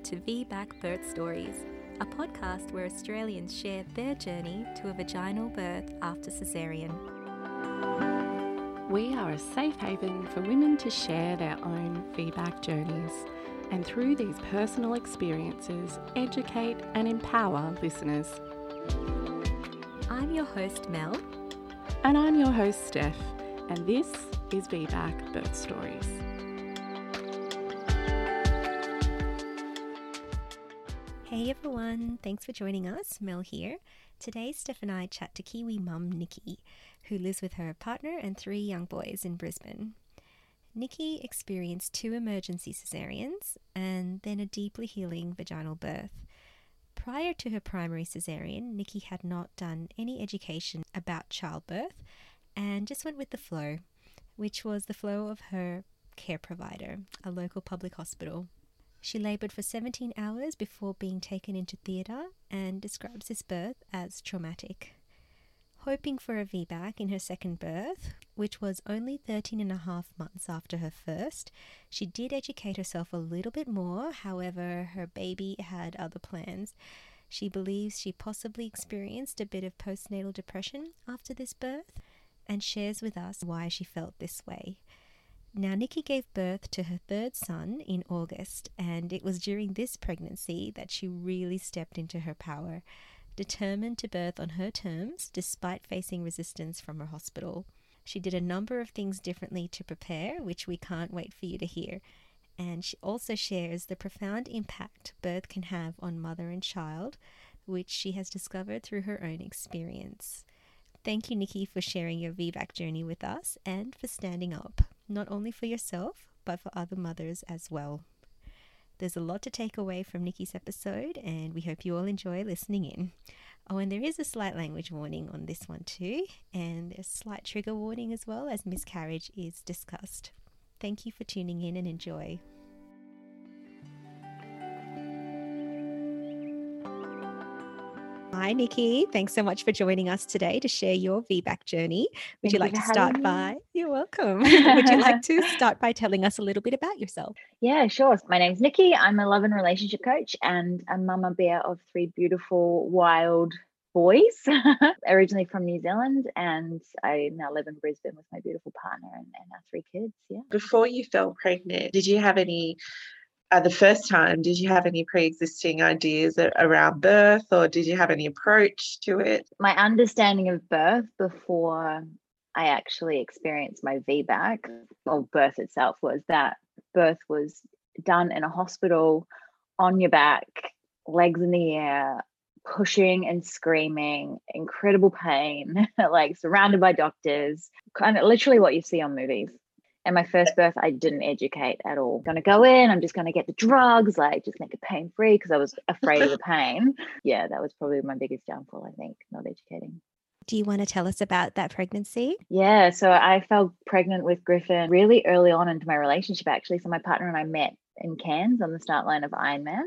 to VBAC Birth Stories, a podcast where Australians share their journey to a vaginal birth after caesarean. We are a safe haven for women to share their own VBAC journeys, and through these personal experiences, educate and empower listeners. I'm your host, Mel. And I'm your host, Steph, and this is VBAC Birth Stories. Hey everyone, thanks for joining us. Mel here. Today, Steph and I chat to Kiwi mum Nikki, who lives with her partner and 3 young boys in Brisbane. Nikki experienced 2 emergency caesareans and then a deeply healing vaginal birth. Prior to her primary caesarean, Nikki had not done any education about childbirth and just went with the flow, which was the flow of her care provider, a local public hospital. She laboured for 17 hours before being taken into theatre and describes this birth as traumatic. Hoping for a VBAC in her second birth, which was only 13 and a half months after her first, she did educate herself a little bit more. However, her baby had other plans. She believes she possibly experienced a bit of postnatal depression after this birth and shares with us why she felt this way. Now, Nikki gave birth to her 3rd son in August, and it was during this pregnancy that she really stepped into her power, determined to birth on her terms despite facing resistance from her hospital. She did a number of things differently to prepare, which we can't wait for you to hear. And she also shares the profound impact birth can have on mother and child, which she has discovered through her own experience. Thank you, Nikki, for sharing your VBAC journey with us and for standing up, not only for yourself, but for other mothers as well. There's a lot to take away from Nikki's episode, and we hope you all enjoy listening in. Oh, and there is a slight language warning on this one too, and there's a slight trigger warning as well, as miscarriage is discussed. Thank you for tuning in and enjoy. Hi, Nikki. Thanks so much for joining us today to share your VBAC journey. Would you like to start by? You're welcome. Would you like to start by telling us a little bit about yourself? Yeah, sure. My name's Nikki. I'm a love and relationship coach and a mama bear of 3 beautiful, wild boys, originally from New Zealand, and I now live in Brisbane with my beautiful partner and our 3 kids. Yeah. Before you fell pregnant, did you have any? The first time, did you have any pre-existing ideas around birth, or did you have any approach to it? My understanding of birth before I actually experienced my VBAC, or birth itself, was that birth was done in a hospital, on your back, legs in the air, pushing and screaming, incredible pain, like surrounded by doctors, kind of literally what you see on movies. And my first birth, I didn't educate at all. Going to go in, I'm just going to get the drugs, like just make it pain-free because I was afraid of the pain. Yeah, that was probably my biggest downfall, I think, not educating. Do you want to tell us about that pregnancy? Yeah, so I fell pregnant with Griffin really early on into my relationship, actually. So my partner and I met in Cairns on the start line of Ironman.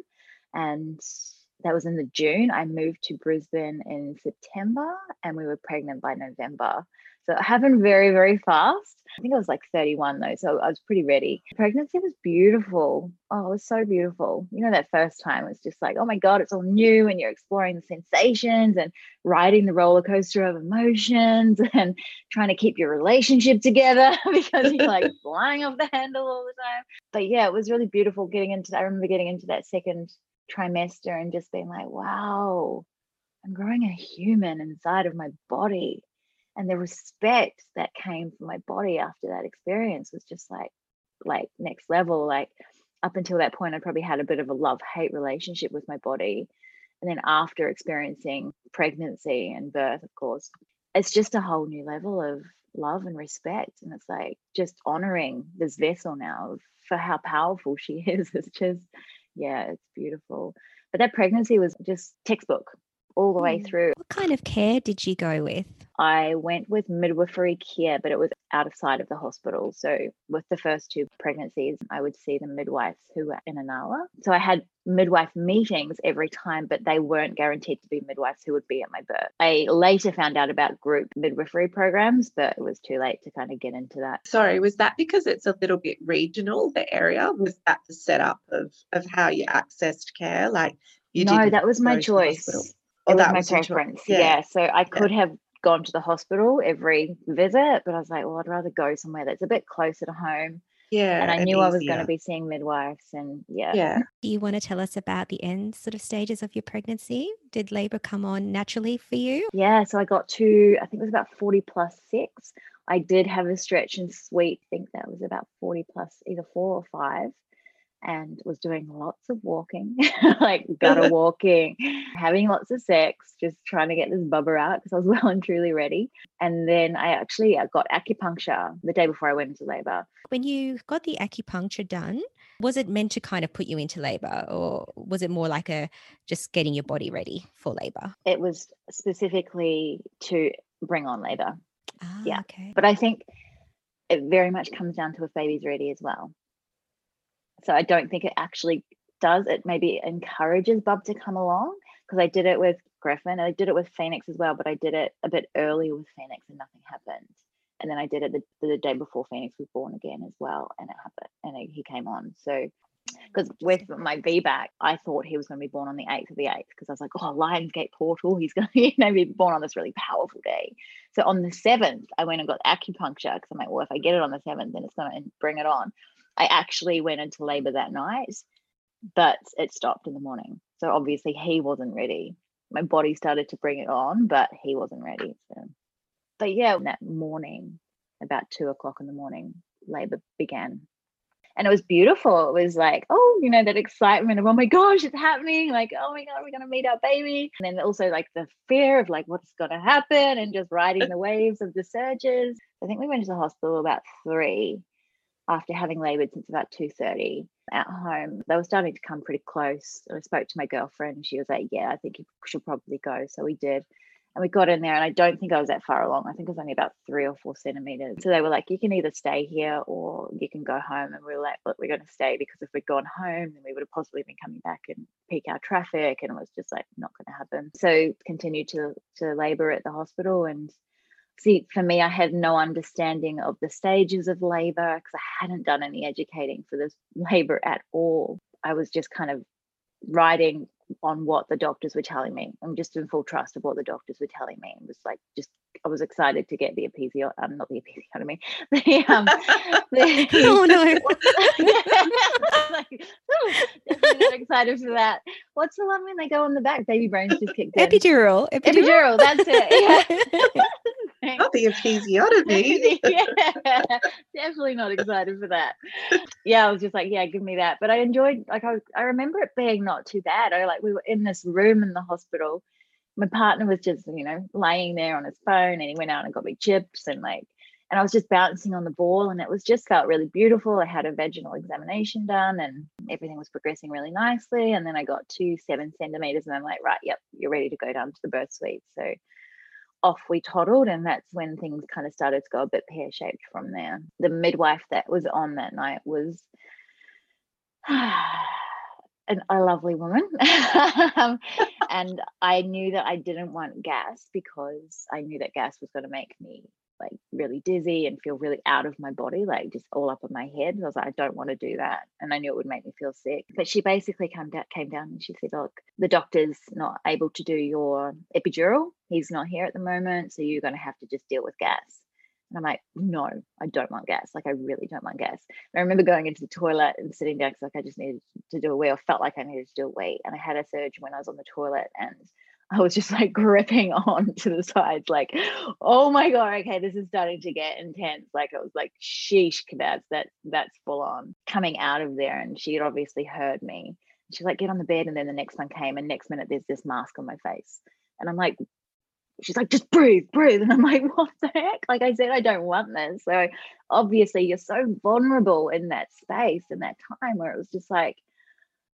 And that was in the June. I moved to Brisbane in September and we were pregnant by November. So it happened very, very fast. I think I was like 31 though, so I was pretty ready. Pregnancy was beautiful. Oh, it was so beautiful. You know, that first time was just like, oh my God, it's all new and you're exploring the sensations and riding the roller coaster of emotions and trying to keep your relationship together because you're like flying off the handle all the time. But yeah, it was really beautiful I remember getting into that second trimester and just being like, wow, I'm growing a human inside of my body. And the respect that came from my body after that experience was just like next level. Like up until that point, I probably had a bit of a love-hate relationship with my body. And then after experiencing pregnancy and birth, of course, it's just a whole new level of love and respect. And it's like just honoring this vessel now for how powerful she is. It's just, yeah, it's beautiful. But that pregnancy was just textbook all the way through. What kind of care did you go with? I went with midwifery care, but it was out of sight of the hospital. So with the first 2 pregnancies, I would see the midwives who were in Inala. So I had midwife meetings every time, but they weren't guaranteed to be midwives who would be at my birth. I later found out about group midwifery programs, but it was too late to kind of get into that. Sorry, was that because it's a little bit regional, the area? Was that the setup of how you accessed care? Like you No, didn't that was my go to the hospital? choice. Oh, It was that my was your choice. preference. Yeah. Yeah. So I could have gone to the hospital every visit, but I was like, well, I'd rather go somewhere that's a bit closer to home. Yeah. And I knew I was going to easier. be seeing midwives, and Yeah. Do you want to tell us about the end sort of stages of your pregnancy? Did labor come on naturally for you? Yeah, so I got to, I think it was about 40+6. I did have a stretch and sweet, I think that was about 40+, either 4 or 5, and was doing lots of walking, like gutter walking, having lots of sex, just trying to get this bubba out because I was well and truly ready. And then I got acupuncture the day before I went into labor. When you got the acupuncture done, was it meant to kind of put you into labor, or was it more like just getting your body ready for labor? It was specifically to bring on labor. Yeah. Okay. But I think it very much comes down to if baby's ready as well. So I don't think it actually does. It maybe encourages Bub to come along, because I did it with Griffin and I did it with Phoenix as well, but I did it a bit early with Phoenix and nothing happened. And then I did it the day before Phoenix was born again as well, and it happened, and he came on. So because with my VBAC, I thought he was going to be born on the 8th of the 8th, because I was like, oh, Lionsgate portal, he's going to be born on this really powerful day. So on the 7th, I went and got acupuncture, because I'm like, well, if I get it on the 7th, then it's going to bring it on. I actually went into labor that night, but it stopped in the morning. So obviously he wasn't ready. My body started to bring it on, but he wasn't ready. So, but yeah, that morning, about 2:00 in the morning, labor began. And it was beautiful. It was like, oh, that excitement of, oh my gosh, it's happening. Like, oh my God, we're going to meet our baby. And then also like the fear of like, what's going to happen, and just riding the waves of the surges. I think we went to the hospital about 3 after having labored since about 2:30 at home. They were starting to come pretty close. I spoke to my girlfriend and she was like, yeah, I think you should probably go. So we did. And we got in there, and I don't think I was that far along. I think it was only about 3 or 4 centimeters. So they were like, you can either stay here or you can go home. And we were like, look, we're going to stay, because if we'd gone home, then we would have possibly been coming back and peak our traffic. And it was just like not going to happen. So continued to labor at the hospital. And see, for me, I had no understanding of the stages of labor, because I hadn't done any educating for this labor at all. I was just kind of riding on what the doctors were telling me. I'm just in full trust of what the doctors were telling me. It was like, I was excited to get the episiotomy, not the episiotomy. Oh no! Like, definitely not excited for that. What's the one when they go on the back? Baby brains just kicked in. Epidural. That's it. Yeah. Not the episiotomy. Yeah, definitely not excited for that. Yeah, I was just like, yeah, give me that. But I enjoyed, like, I remember it being not too bad. We were in this room in the hospital. My partner was just, laying there on his phone, and he went out and got me chips, and I was just bouncing on the ball, and it was just felt really beautiful. I had a vaginal examination done, and everything was progressing really nicely. And then I got to 7 centimeters, and I'm like, right, yep, you're ready to go down to the birth suite. So off we toddled, and that's when things kind of started to go a bit pear-shaped from there. The midwife that was on that night was a lovely woman. And I knew that I didn't want gas, because I knew that gas was going to make me like really dizzy and feel really out of my body, like just all up in my head. I was like, I don't want to do that. And I knew it would make me feel sick. But she basically came down and she said, look, the doctor's not able to do your epidural. He's not here at the moment. So you're going to have to just deal with gas. And I'm like, no, I don't want gas. Like, I really don't want gas. And I remember going into the toilet and sitting down, because I just needed to do a wee, or felt like I needed to do a wee. And I had a surge when I was on the toilet, and I was just like gripping on to the sides, like, oh my God, okay, this is starting to get intense. Like, I was like, sheesh kebabs, that's full on. Coming out of there, and she had obviously heard me. She's like, get on the bed. And then the next one came, and next minute there's this mask on my face. And I'm like, she's like, just breathe. And I'm like, what the heck? Like I said, I don't want this. So obviously you're so vulnerable in that space, in that time, where it was just like,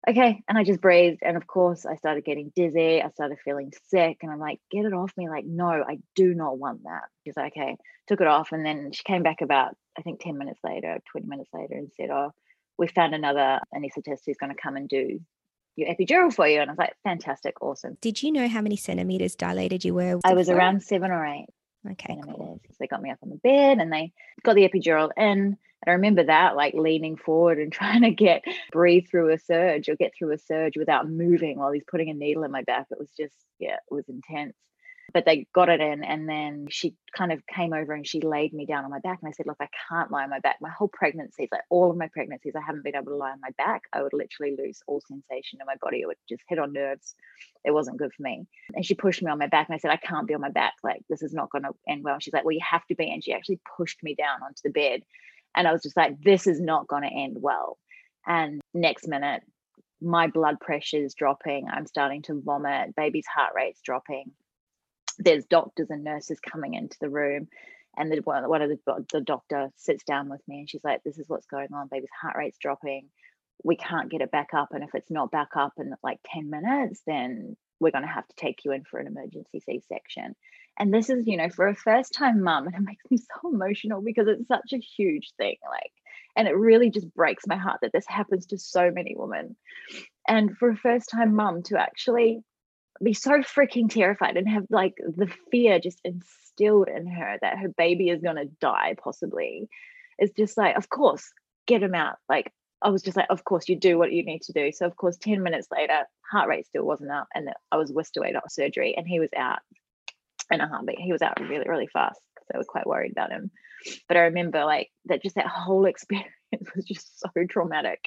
okay. And I just breathed. And of course, I started getting dizzy. I started feeling sick. And I'm like, get it off me. Like, no, I do not want that. She's like, okay, took it off. And then she came back about, I think, 10 minutes later, 20 minutes later, and said, oh, we found another anaesthetist who's going to come and do your epidural for you. And I was like, fantastic, awesome. Did you know how many centimeters dilated you were? I was around 7 or 8 Okay, centimeters. cool. So they got me up on the bed and they got the epidural in. And I remember that, like leaning forward and trying to breathe through a surge or get through a surge without moving while he's putting a needle in my back. It was just, it was intense. But they got it in, and then she kind of came over and she laid me down on my back. And I said, look, I can't lie on my back. My whole pregnancies, like all of my pregnancies, I haven't been able to lie on my back. I would literally lose all sensation in my body. It would just hit on nerves. It wasn't good for me. And she pushed me on my back and I said, I can't be on my back. Like, this is not going to end well. And she's like, well, you have to be. And she actually pushed me down onto the bed. And I was just like, this is not going to end well. And next minute, my blood pressure is dropping. I'm starting to vomit. Baby's heart rate's dropping. There's doctors and nurses coming into the room, and the doctor sits down with me and she's like, this is what's going on. Baby's heart rate's dropping. We can't get it back up. And if it's not back up in like 10 minutes, then we're going to have to take you in for an emergency C-section. And this is, for a first time mum, and it makes me so emotional because it's such a huge thing. Like, and it really just breaks my heart that this happens to so many women. And for a first time mum to actually be so freaking terrified and have like the fear just instilled in her that her baby is going to die possibly, it's just like, of course, get him out. Like, I was just like, of course you do what you need to do. So of course 10 minutes later, heart rate still wasn't up, and I was whisked away to surgery, and he was out in a heartbeat. He was out really, really fast because they were quite worried about him. But I remember like that whole experience was just so traumatic.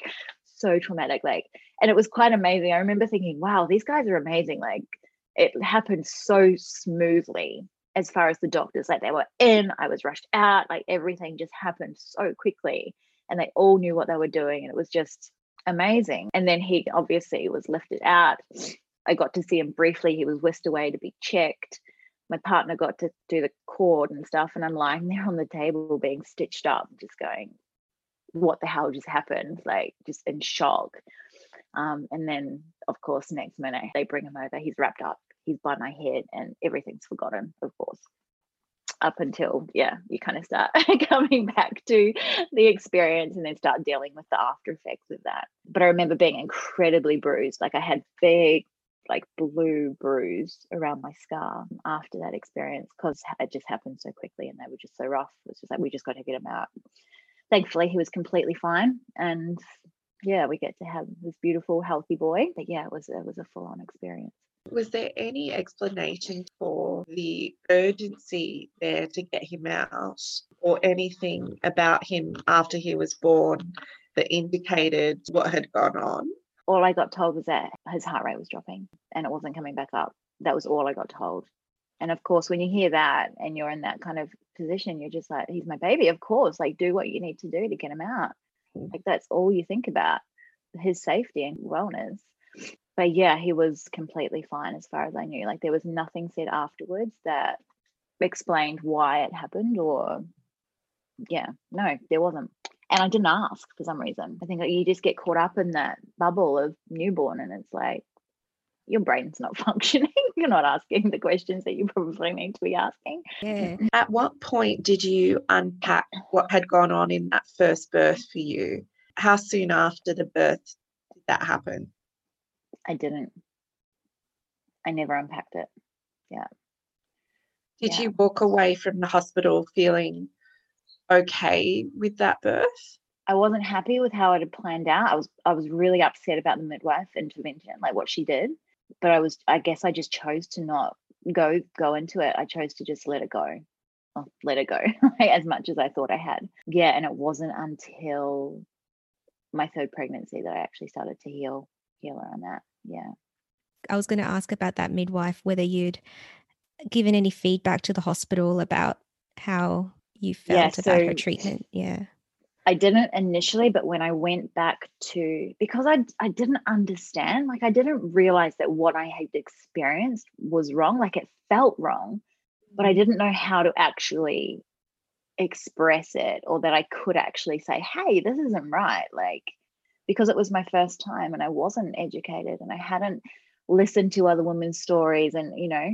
Like, and it was quite amazing. I remember thinking, wow, these guys are amazing. Like, it happened so smoothly as far as the doctors, like they were in, I was rushed out, like everything just happened so quickly, and they all knew what they were doing, and it was just amazing. And then he obviously was lifted out. I got to see him briefly. He was whisked away to be checked. My partner got to do the cord and stuff, and I'm lying there on the table being stitched up, just going, what the hell just happened? Like, just in shock. And then of course next minute they bring him over, he's wrapped up, he's by my head, and everything's forgotten, of course, up until you kind of start coming back to the experience and then start dealing with the after effects of that. But I remember being incredibly bruised. Like, I had big like blue bruise around my scar after that experience because it just happened so quickly and they were just so rough. It was just like, we just got to get him out. Thankfully, he was completely fine, and we get to have this beautiful, healthy boy. But it was a full-on experience. Was there any explanation for the urgency there to get him out, or anything about him after he was born that indicated what had gone on? All I got told was that his heart rate was dropping and it wasn't coming back up. That was all I got told. And of course, when you hear that and you're in that kind of position, you're just like, he's my baby, of course, like, do what you need to do to get him out. Like, that's all you think about, his safety and wellness. But he was completely fine as far as I knew. Like, there was nothing said afterwards that explained why it happened, or no, there wasn't. And I didn't ask for some reason. I think you just get caught up in that bubble of newborn, and it's like, your brain's not functioning. You're not asking the questions that you probably need to be asking. Yeah. At what point did you unpack what had gone on in that first birth for you? How soon after the birth did that happen? I didn't. I never unpacked it. Yeah. Did you walk away from the hospital feeling okay with that birth? I wasn't happy with how it had planned out. I was really upset about the midwife intervention, like what she did. But I guess I just chose to not go into it. I chose to just let it go as much as I thought I had. And it wasn't until my third pregnancy that I actually started to heal around that. I was going to ask about that midwife, whether you'd given any feedback to the hospital about how you felt about her treatment. I didn't initially, but when I went back because I didn't understand, like, I didn't realize that what I had experienced was wrong. Like, it felt wrong, but I didn't know how to actually express it, or that I could actually say, hey, this isn't right. Like, because it was my first time and I wasn't educated and I hadn't listened to other women's stories and,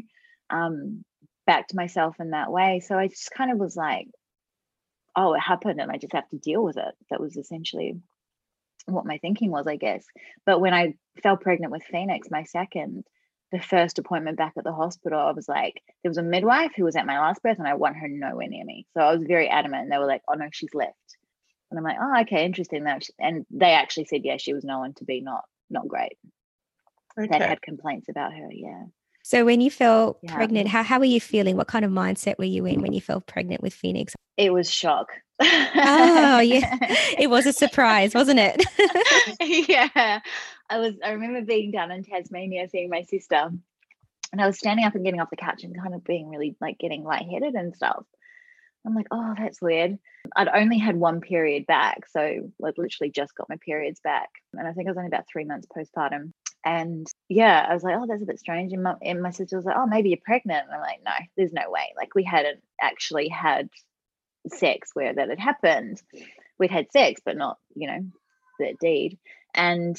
backed myself in that way. So I just kind of was like, oh, it happened and I just have to deal with it. That was essentially what my thinking was, I guess. But when I fell pregnant with Phoenix, my second, the first appointment back at the hospital, I was like, there was a midwife who was at my last birth and I want her nowhere near me. So I was very adamant. And they were like, oh no, she's left. And I'm like, oh, okay, interesting. And they actually said, yeah, she was known to be not great. Okay. They had complaints about her. Yeah. So when you fell pregnant, how were you feeling? What kind of mindset were you in when you fell pregnant with Phoenix? It was shock. Oh, yeah. It was a surprise, wasn't it? Yeah. I remember being down in Tasmania seeing my sister, and I was standing up and getting off the couch and kind of being really like getting lightheaded and stuff. I'm like, oh, that's weird. I'd only had one period back. So I'd literally just got my periods back. And I think I was only about 3 months postpartum. And yeah, I was like, oh, that's a bit strange. And my sister was like, oh, maybe you're pregnant. And I'm like, no, there's no way. Like, we hadn't actually had sex where that had happened. We'd had sex, but not, the deed. And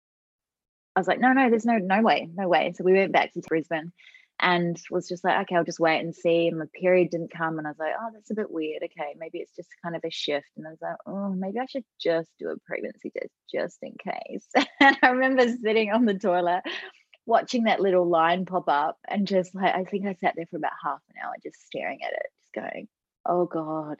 I was like, no, there's no way. So we went back to Brisbane and was just like, okay, I'll just wait and see. And my period didn't come. And I was like, oh, that's a bit weird. Okay, maybe it's just kind of a shift. And I was like, oh, maybe I should just do a pregnancy test just in case. And I remember sitting on the toilet watching that little line pop up and just like, I think I sat there for about half an hour just staring at it, just going, oh God.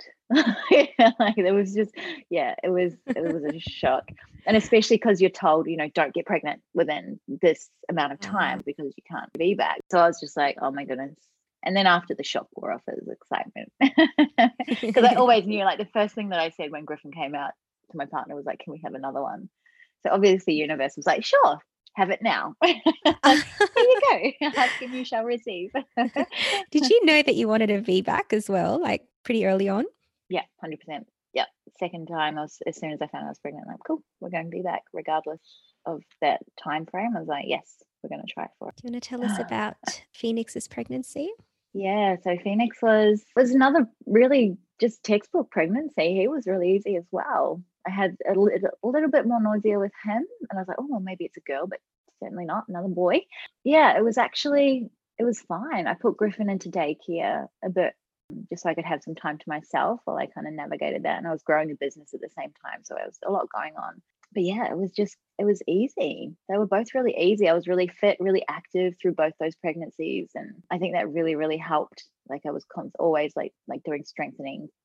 Like it was just, it was a shock. And especially because you're told, don't get pregnant within this amount of time because you can't be back. So I was just like, oh my goodness. And then after the shock wore off, it was excitement. Because I always knew, like, the first thing that I said when Griffin came out to my partner was like, can we have another one? So obviously the universe was like, sure, have it now. Here you go. Ask and you shall receive. Did you know that you wanted a VBAC as well, like pretty early on? Yeah, 100%. Yep. Second time, as soon as I found I was pregnant, I'm like, cool, we're going to VBAC regardless of that time frame. I was like, yes, we're going to try for it. Do you want to tell us about Phoenix's pregnancy? Yeah, so Phoenix was another really just textbook pregnancy. He was really easy as well. I had a little bit more nausea with him, and I was like, oh, well, maybe it's a girl, but certainly not, another boy. Yeah, it was fine. I put Griffin into daycare a bit just so I could have some time to myself while I kind of navigated that. And I was growing a business at the same time, so there was a lot going on. But yeah, it was easy. They were both really easy. I was really fit, really active through both those pregnancies. And I think that really, really helped. Like I was always like doing strength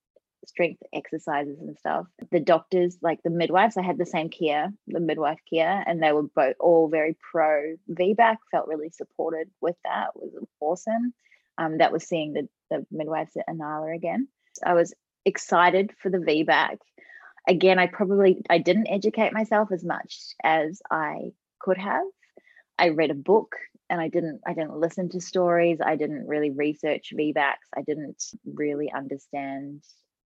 exercises and stuff. The doctors, like the midwives, I had the same care, the midwife care, and they were both all very pro VBAC, felt really supported with that. It was awesome. That was seeing the midwives at Inala again. I was excited for the VBAC. Again, I didn't educate myself as much as I could have. I read a book and I didn't listen to stories. I didn't really research VBACs. I didn't really understand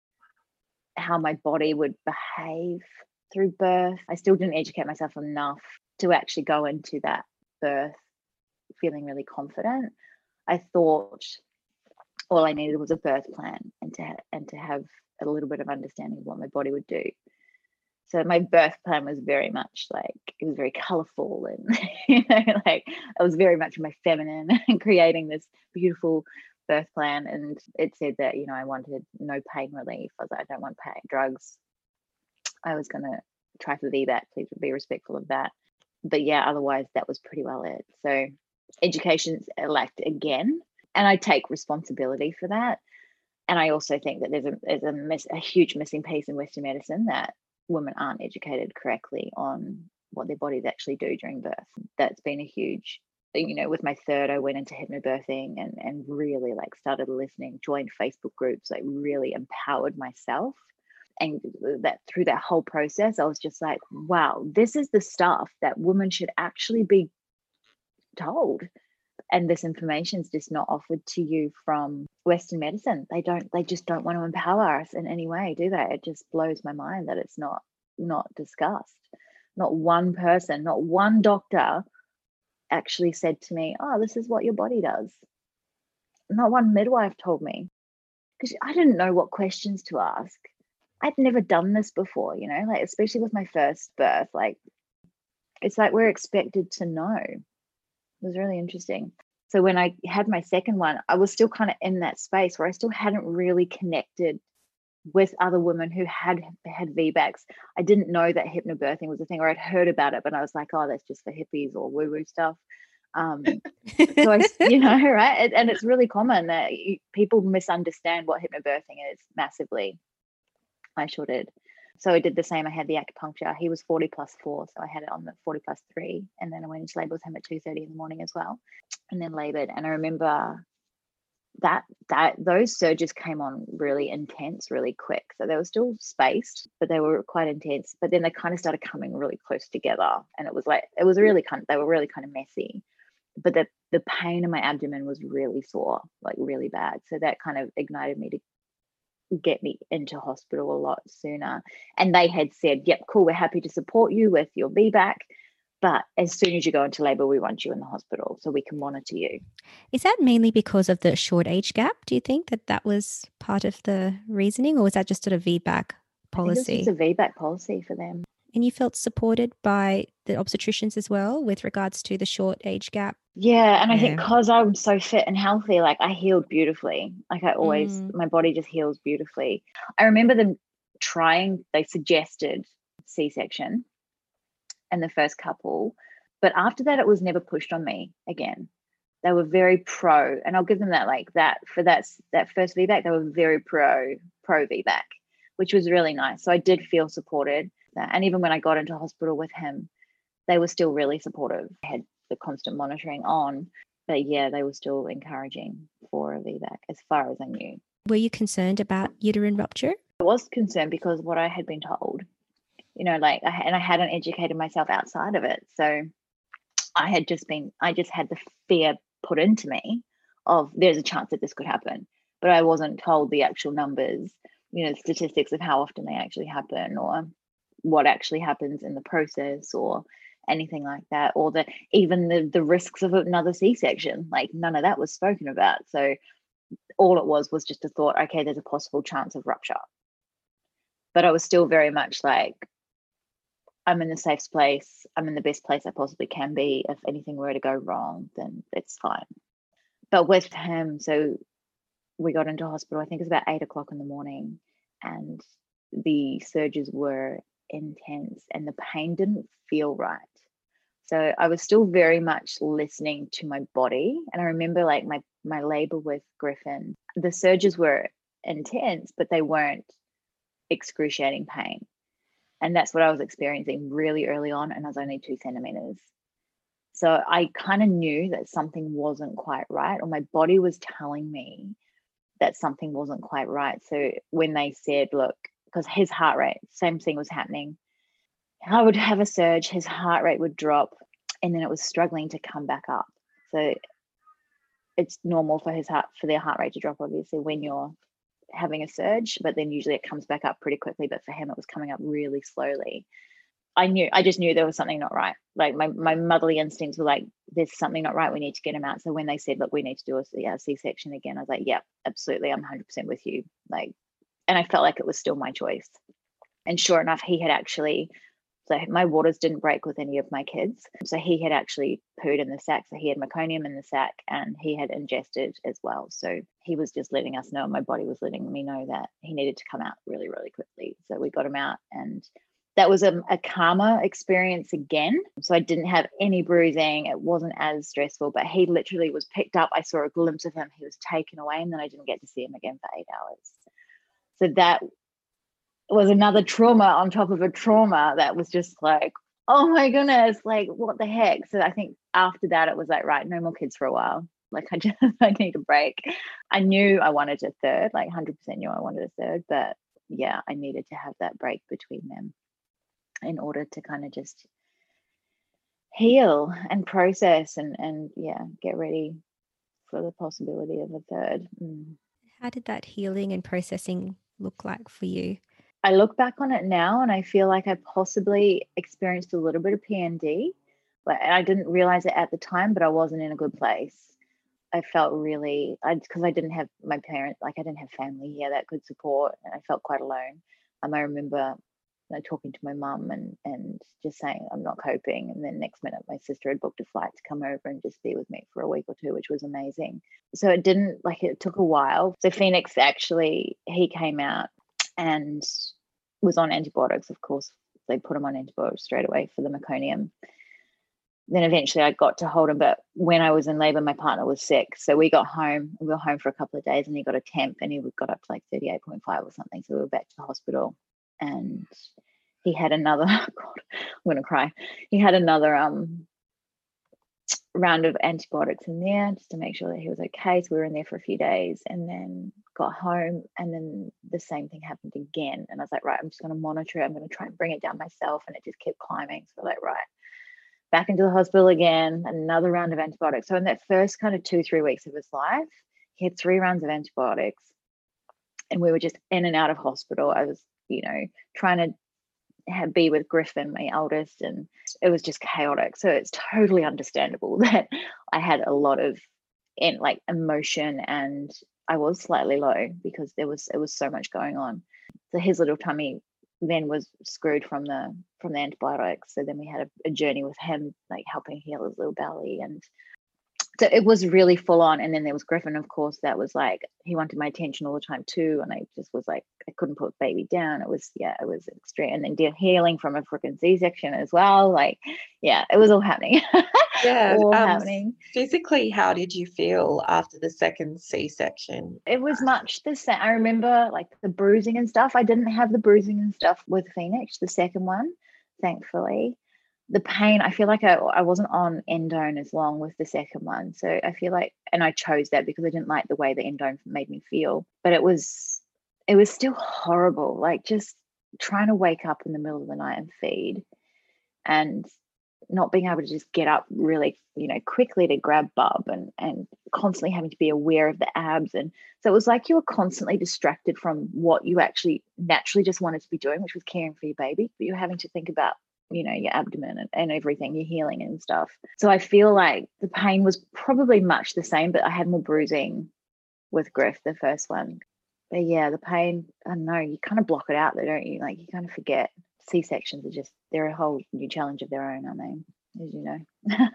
how my body would behave through birth. I still didn't educate myself enough to actually go into that birth feeling really confident. I thought all I needed was a birth plan and to have a little bit of understanding of what my body would do. So my birth plan was very much like, it was very colorful and like I was very much my feminine and creating this beautiful birth plan. And it said that, I wanted no pain relief. I was like, I don't want pain drugs. I was going to try for VBAC, please be respectful of that. But yeah, otherwise that was pretty well it. So education's lacked again, and I take responsibility for that. And I also think that there's a huge missing piece in Western medicine, that women aren't educated correctly on what their bodies actually do during birth. That's been a huge, with my third, I went into hypnobirthing and really like started listening, joined Facebook groups, like really empowered myself. And that through that whole process, I was just like, wow, this is the stuff that women should actually be told. And this information is just not offered to you from Western medicine. They just don't want to empower us in any way, do they? It just blows my mind that it's not discussed. Not one person, not one doctor actually said to me, oh, this is what your body does. Not one midwife told me, because I didn't know what questions to ask. I'd never done this before, you know, like especially with my first birth, like it's like we're expected to know. It was really interesting. So when I had my second one, I was still kind of in that space where I still hadn't really connected with other women who had VBACs. I didn't know that hypnobirthing was a thing, or I'd heard about it, but I was like, oh, that's just for hippies or woo-woo stuff. So I, you know, right? And it's really common that people misunderstand what hypnobirthing is massively. I sure did. So I did the same. I had the acupuncture. He was 40+4, so I had it on the 40+3, and then I went into labour with him at 2:30 in the morning as well, and then laboured. And I remember that those surges came on really intense, really quick. So they were still spaced, but they were quite intense. But then they kind of started coming really close together, and it was really they were really kind of messy. But the pain in my abdomen was really sore, like really bad. So that kind of ignited me to get me into hospital a lot sooner. And they had said, yep, cool, we're happy to support you with your VBAC, but as soon as you go into labor, we want you in the hospital so we can monitor you. Is that mainly because of the short age gap? Do you think that was part of the reasoning, or was that just sort of VBAC policy? I think it was just a VBAC policy for them. And you felt supported by the obstetricians as well with regards to the short age gap? Yeah, and I think because I'm so fit and healthy, like I healed beautifully. Like I always, my body just heals beautifully. I remember them they suggested C-section in the first couple, but after that it was never pushed on me again. They were very pro, and I'll give them that, like that for that first VBAC, they were very pro VBAC, which was really nice. So I did feel supported. And even when I got into hospital with him, they were still really supportive. I had the constant monitoring on, but yeah, they were still encouraging for a VBAC as far as I knew. Were you concerned about uterine rupture? I was concerned because what I had been told, you know, like, and I hadn't educated myself outside of it. So I just had the fear put into me of there's a chance that this could happen, but I wasn't told the actual numbers, you know, statistics of how often they actually happen, or what actually happens in the process, or anything like that, or even the risks of another C-section. Like none of that was spoken about. So all it was just a thought, okay, there's a possible chance of rupture. But I was still very much like, I'm in the safe place. I'm in the best place I possibly can be. If anything were to go wrong, then it's fine. But with him, so we got into hospital, I think it was about 8 o'clock in the morning, and the surges were intense and the pain didn't feel right. So I was still very much listening to my body. And I remember like my labor with Griffin, the surges were intense, but they weren't excruciating pain. And that's what I was experiencing really early on, and I was only 2 centimeters. So I kind of knew that something wasn't quite right, or my body was telling me that something wasn't quite right. So when they said, look, because his heart rate, same thing was happening. I would have a surge, his heart rate would drop, and then it was struggling to come back up. So it's normal for their heart rate to drop, obviously, when you're having a surge, but then usually it comes back up pretty quickly. But for him, it was coming up really slowly. I just knew there was something not right. Like my motherly instincts were like, there's something not right. We need to get him out. So when they said, look, we need to do a C-section again, I was like, yeah, absolutely. I'm 100% with you. Like, and I felt like it was still my choice. And sure enough, he had actually, so my waters didn't break with any of my kids. So he had actually pooed in the sac. So he had meconium in the sac, and he had ingested as well. So he was just letting us know, my body was letting me know that he needed to come out really, really quickly. So we got him out, and that was a calmer experience again. So I didn't have any bruising. It wasn't as stressful, but he literally was picked up. I saw a glimpse of him. He was taken away, and then I didn't get to see him again for 8 hours. So that was another trauma on top of a trauma that was just like, oh my goodness, like what the heck? So I think after that, it was like, right, no more kids for a while. Like I need a break. I knew I wanted a third, like 100% knew I wanted a third, but yeah, I needed to have that break between them in order to kind of just heal and process and yeah, get ready for the possibility of a third. How did that healing and processing look like for you? I look back on it now and I feel like I possibly experienced a little bit of PMD. Like, I didn't realize it at the time, but I wasn't in a good place. I felt really, because I didn't have my parents, like I didn't have family here that could support, and I felt quite alone. I remember talking to my mum and just saying I'm not coping, and then next minute my sister had booked a flight to come over and just be with me for a week or two, which was amazing. So it took a while. So Phoenix, actually, he came out and was on antibiotics. Of course, they put him on antibiotics straight away for the meconium. Then eventually I got to hold him, but when I was in labor, my partner was sick. So we got home. We were home for a couple of days, and he got a temp, and he got up to like 38.5 or something. So we were back to the hospital, and he had another, God, I'm going to cry. He had another round of antibiotics in there just to make sure that he was okay. So we were in there for a few days, and then got home, and then the same thing happened again. And I was like, right, I'm just going to monitor it. I'm going to try and bring it down myself. And it just kept climbing. So like, right, back into the hospital again, another round of antibiotics. So in that first kind of 2-3 weeks of his life, he had 3 rounds of antibiotics, and we were just in and out of hospital. I was, trying to be with Griffin, my eldest, and it was just chaotic. So it's totally understandable that I had a lot of emotion, and I was slightly low because it was so much going on. So his little tummy then was screwed from the antibiotics. So then we had a journey with him, like helping heal his little belly, and so it was really full on. And then there was Griffin, of course, that was like, he wanted my attention all the time too, and I just was like, I couldn't put baby down. It was extreme. And then healing from a freaking C-section as well. Like, yeah, it was all happening. Yeah. all happening. Physically, how did you feel after the second C-section? It was much the same. I remember like the bruising and stuff. I didn't have the bruising and stuff with Phoenix, the second one, thankfully. The pain, I feel like I wasn't on endone as long with the second one. So I feel like, and I chose that because I didn't like the way the endone made me feel. But it was still horrible. Like just trying to wake up in the middle of the night and feed, and not being able to just get up really, quickly to grab Bub, and constantly having to be aware of the abs. And so it was like you were constantly distracted from what you actually naturally just wanted to be doing, which was caring for your baby. But you're having to think about, your abdomen and everything, your healing and stuff. So I feel like the pain was probably much the same, but I had more bruising with Griff, the first one. But yeah, the pain, I don't know, you kind of block it out though, don't you? Like you kind of forget. C-sections are they're a whole new challenge of their own, aren't they? As you know.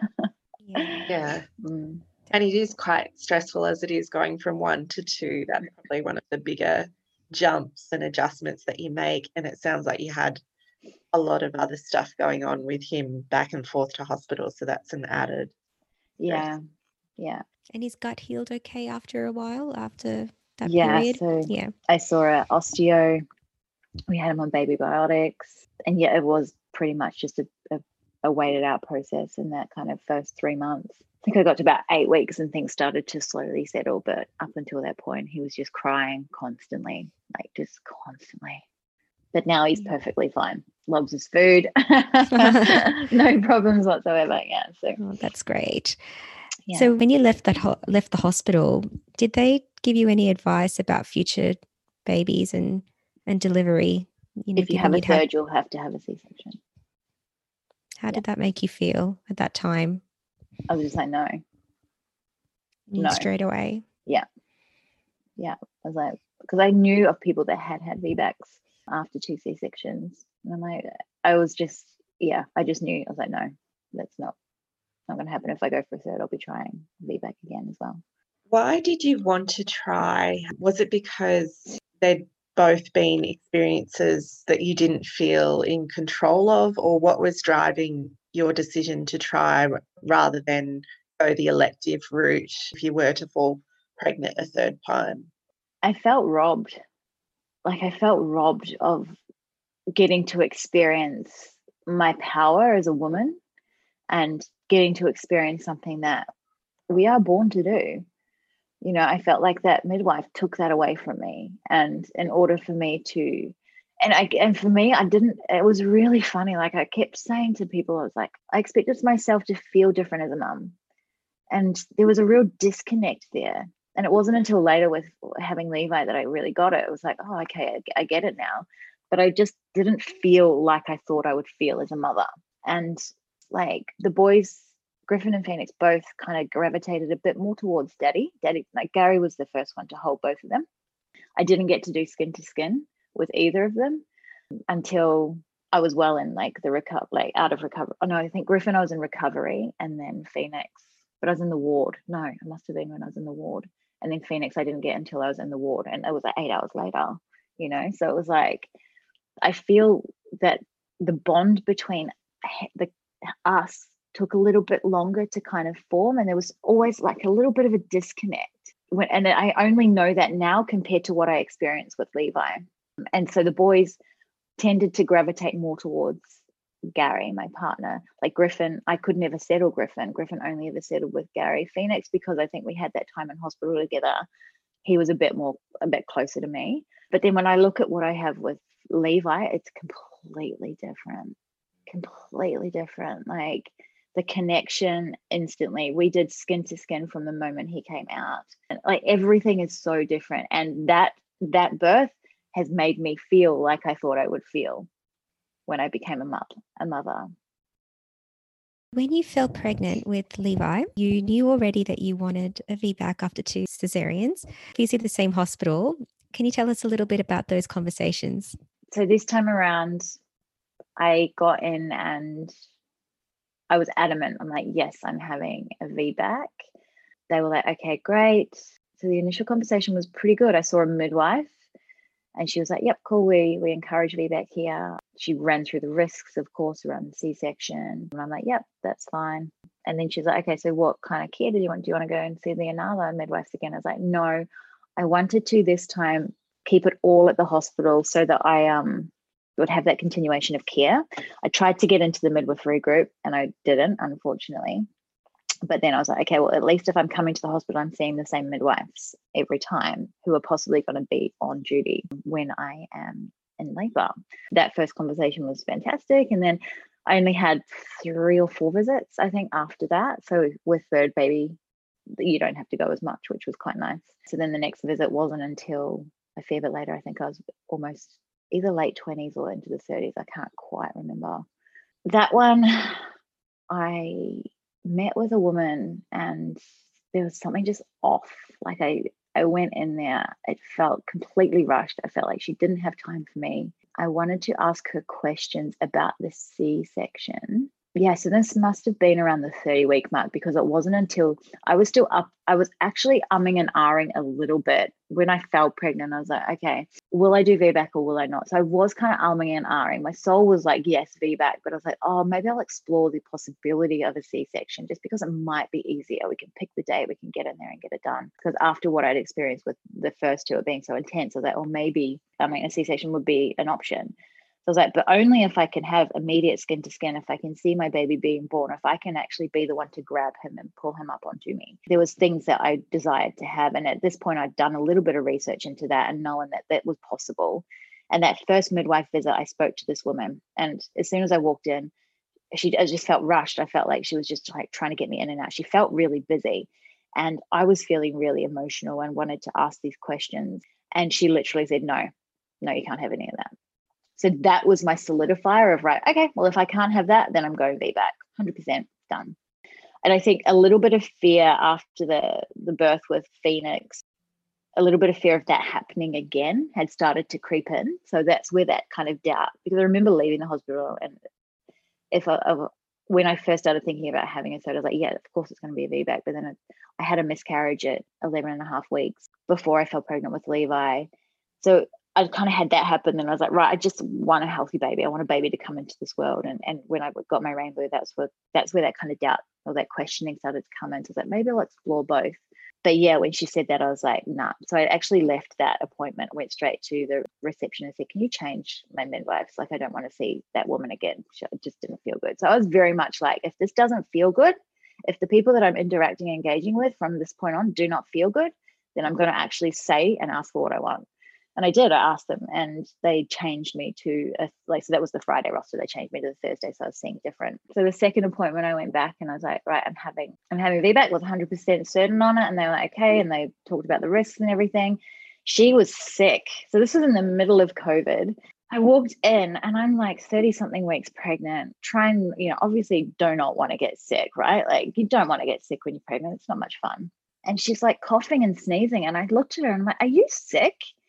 Yeah. And it is quite stressful as it is going from 1 to 2. That's probably one of the bigger jumps and adjustments that you make. And it sounds like you had a lot of other stuff going on with him back and forth to hospital. So that's an added stress. Yeah. And his gut healed okay after a while, after that period? So I saw an osteo. We had him on baby biotics. And yeah, it was pretty much just a waited out process in that kind of first 3 months. I think I got to about 8 weeks and things started to slowly settle. But up until that point, he was just crying constantly, like just constantly. But now he's perfectly fine. Loves his food. No problems whatsoever. Yeah. So that's great. Yeah. So when you left the hospital, did they give you any advice about future babies and delivery? If you have a third, you'll have to have a C-section. How did that make you feel at that time? I was just like, no. Straight away? Yeah. I was like, because I knew of people that had VBACs after 2 C-sections. And I'm like, I just knew. I was like, no, that's not going to happen. If I go for a third, I'll be trying VBAC again as well. Why did you want to try? Was it because they'd both been experiences that you didn't feel in control of, or what was driving your decision to try rather than go the elective route if you were to fall pregnant a third time? I felt robbed. Like I felt robbed of getting to experience my power as a woman and getting to experience something that we are born to do. I felt like that midwife took that away from me. And in order for me to, and for me, it was really funny. Like I kept saying to people, I was like, I expected myself to feel different as a mum. And there was a real disconnect there. And it wasn't until later with having Levi that I really got it. It was like, oh, okay, I get it now. But I just didn't feel like I thought I would feel as a mother. And like the boys, Griffin and Phoenix, both kind of gravitated a bit more towards daddy. Like Gary was the first one to hold both of them. I didn't get to do skin to skin with either of them. until I was well in like the out of recovery. Oh no, I think Griffin I was in recovery, and then Phoenix, but I was in the ward. No, it must have been when I was in the ward. And then Phoenix I didn't get until I was in the ward, and it was like 8 hours later, So it was like, I feel that the bond between us took a little bit longer to kind of form, and there was always like a little bit of a disconnect. And I only know that now compared to what I experienced with Levi. And so the boys tended to gravitate more towards Gary, my partner. Like Griffin, I could never settle Griffin. Griffin only ever settled with Gary. Phoenix, because I think we had that time in hospital together, he was a bit closer to me. But then when I look at what I have with Levi, it's completely different. Like the connection instantly, we did skin to skin from the moment he came out. And like everything is so different. And that birth has made me feel like I thought I would feel when I became a mother. When you fell pregnant with Levi, you knew already that you wanted a VBAC after 2 cesareans. You see the same hospital. Can you tell us a little bit about those conversations? So this time around, I got in and I was adamant. I'm like, yes, I'm having a VBAC. They were like, okay, great. So the initial conversation was pretty good. I saw a midwife and she was like, yep, cool. We encourage VBAC here. She ran through the risks, of course, around the C-section. And I'm like, yep, that's fine. And then she's like, okay, so what kind of care do you want? Do you want to go and see the Anala midwives again? I was like, no, I wanted to this time keep it all at the hospital so that I would have that continuation of care. I tried to get into the midwifery group and I didn't, unfortunately. But then I was like, okay, well, at least if I'm coming to the hospital, I'm seeing the same midwives every time who are possibly going to be on duty when I am in labor. That first conversation was fantastic. And then I only had 3 or 4 visits, I think, after that. So with third baby, you don't have to go as much, which was quite nice. So then the next visit wasn't until a fair bit later. I think I was almost either late 20s or into the 30s. I can't quite remember. That one, I met with a woman and there was something just off. Like I went in there, it felt completely rushed. I felt like she didn't have time for me. I wanted to ask her questions about the C-section. Yeah, so this must have been around the 30-week mark, because it wasn't until I was still up. I was actually umming and ahhing a little bit when I fell pregnant. I was like, okay, will I do VBAC or will I not? So I was kind of umming and ahhing. My soul was like, yes, VBAC. But I was like, oh, maybe I'll explore the possibility of a C-section just because it might be easier. We can pick the day, we can get in there and get it done. Because after what I'd experienced with the first 2 being so intense, I was like, oh, maybe a C-section would be an option. So I was like, but only if I can have immediate skin to skin, if I can see my baby being born, if I can actually be the one to grab him and pull him up onto me. There was things that I desired to have. And at this point, I'd done a little bit of research into that and knowing that that was possible. And that first midwife visit, I spoke to this woman. And as soon as I walked in, I just felt rushed. I felt like she was just like trying to get me in and out. She felt really busy. And I was feeling really emotional and wanted to ask these questions. And she literally said, no, you can't have any of that. So that was my solidifier of, right, okay, well, if I can't have that, then I'm going VBAC, 100% done. And I think a little bit of fear after the birth with Phoenix, a little bit of fear of that happening again had started to creep in. So that's where that kind of doubt, because I remember leaving the hospital and when I first started thinking about having a third, I was like, yeah, of course it's going to be a VBAC. But then I had a miscarriage at 11 and a half weeks before I fell pregnant with Levi. So I kind of had that happen, and I was like, right, I just want a healthy baby. I want a baby to come into this world. And when I got my rainbow, that's where that kind of doubt or that questioning started to come in. So I was like, maybe I'll explore both. But yeah, when she said that, I was like, nah. So I actually left that appointment, went straight to the reception and said, can you change my midwives? Like, I don't want to see that woman again. It just didn't feel good. So I was very much like, if this doesn't feel good, if the people that I'm interacting and engaging with from this point on do not feel good, then I'm going to actually say and ask for what I want. And I did. I asked them, and they changed me to so that was the Friday roster. They changed me to the Thursday, so I was seeing different. So the second appointment, I went back and I was like, right, I'm having VBAC. Was 100% certain on it, and they were like, okay. And they talked about the risks and everything. She was sick, so this was in the middle of COVID. I walked in, and I'm like 30-something weeks pregnant. Trying, obviously, do not want to get sick, right? Like, you don't want to get sick when you're pregnant. It's not much fun. And she's like coughing and sneezing, and I looked at her and I'm like, are you sick?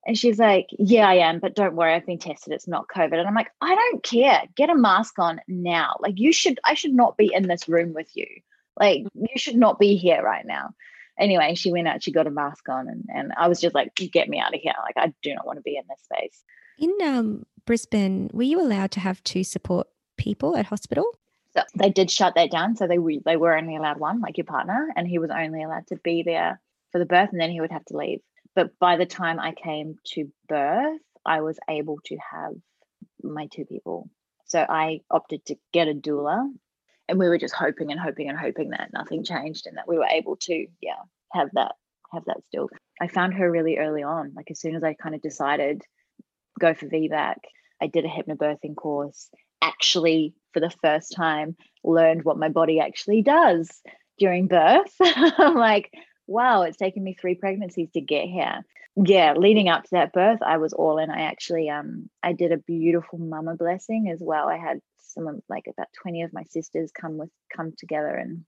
And she's like, yeah, I am, but don't worry, I've been tested. It's not COVID. And I'm like, I don't care. Get a mask on now. Like I should not be in this room with you. Like you should not be here right now. Anyway, she went out, she got a mask on, and I was just like, get me out of here. Like I do not want to be in this space. In Brisbane, were you allowed to have 2 support people at hospital? So they did shut that down. So they were only allowed one, like your partner, and he was only allowed to be there for the birth, and then he would have to leave. But by the time I came to birth, I was able to have my 2 people. So I opted to get a doula, and we were just hoping and hoping and hoping that nothing changed and that we were able to, have that still. I found her really early on. Like as soon as I kind of decided go for VBAC, I did a hypnobirthing course. Actually, for the first time, learned what my body actually does during birth. I'm like, wow, it's taken me 3 pregnancies to get here. Yeah, leading up to that birth, I was all in. I actually I did a beautiful mama blessing as well. I had like about 20 of my sisters come together, and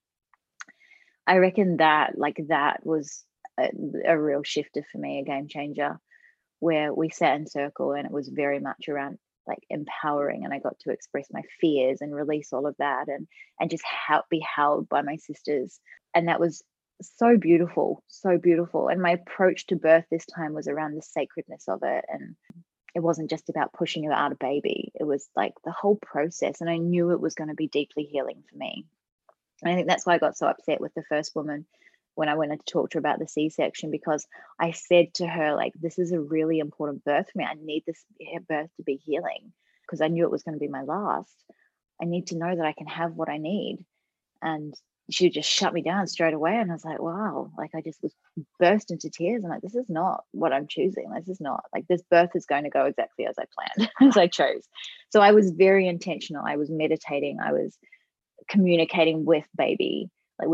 I reckon that was a real shifter for me, a game changer, where we sat in circle and it was very much around like empowering, and I got to express my fears and release all of that and just be held by my sisters. And that was so beautiful, so beautiful. And my approach to birth this time was around the sacredness of it. And it wasn't just about pushing out a baby. It was like the whole process. And I knew it was going to be deeply healing for me. And I think that's why I got so upset with the first woman when I went in to talk to her about the C-section, because I said to her, like, this is a really important birth for me. I need this birth to be healing because I knew it was going to be my last. I need to know that I can have what I need. And she just shut me down straight away. And I was like, wow, like I just was burst into tears. I'm like, this is not what I'm choosing. This is not like this birth is going to go exactly as I planned, as I chose. So I was very intentional. I was meditating. I was communicating with baby. Like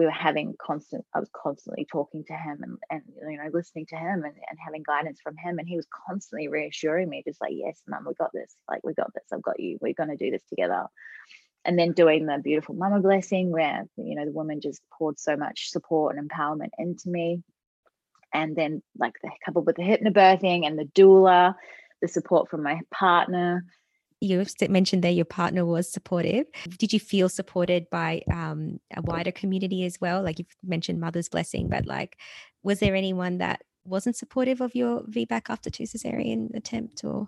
I was constantly talking to him and listening to him and having guidance from him. And he was constantly reassuring me, just like, yes, mum, we got this. Like, we got this. I've got you. We're going to do this together. And then doing the beautiful mama blessing where, the woman just poured so much support and empowerment into me. And then like coupled with the hypnobirthing and the doula, the support from my partner. You mentioned there your partner was supportive. Did you feel supported by a wider community as well? Like you've mentioned mother's blessing, but like, was there anyone that wasn't supportive of your VBAC after 2 cesarean attempt or?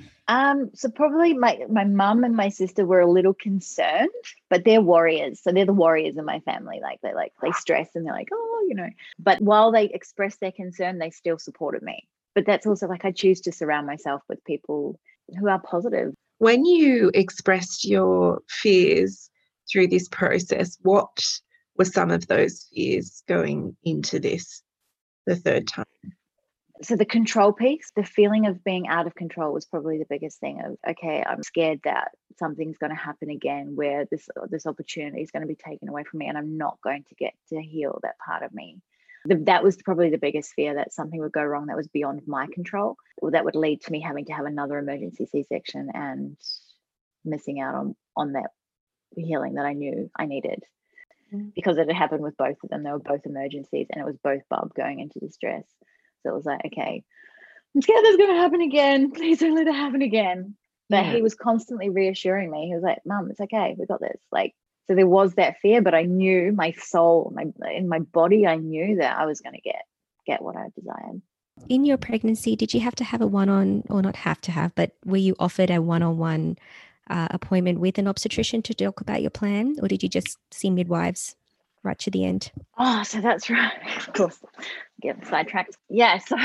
So probably my mum and my sister were a little concerned, but they're warriors. So they're the warriors in my family. Like they stress and they're like, oh, but while they expressed their concern, they still supported me. But that's also like, I choose to surround myself with people who are positive. When you expressed your fears through this process, what were some of those fears going into this, the third time? So the control piece, the feeling of being out of control was probably the biggest thing of, okay, I'm scared that something's going to happen again where this opportunity is going to be taken away from me and I'm not going to get to heal that part of me. That was probably the biggest fear, that something would go wrong that was beyond my control, or that would lead to me having to have another emergency C-section and missing out on that healing that I knew I needed. Because it had happened with both of them. They were both emergencies and it was both Bub going into distress. So it was like, okay, I'm scared that's going to happen again. Please don't let it happen again. But he was constantly reassuring me. He was like, Mum, it's okay. We got this. Like, so there was that fear, but I knew my soul, in my body, I knew that I was going to get what I desired. In your pregnancy, did you have to have a or not have to have, but were you offered a one-on-one appointment with an obstetrician to talk about your plan, or did you just see midwives right to the end? Oh, so that's right. Of course, get sidetracked. Yeah. So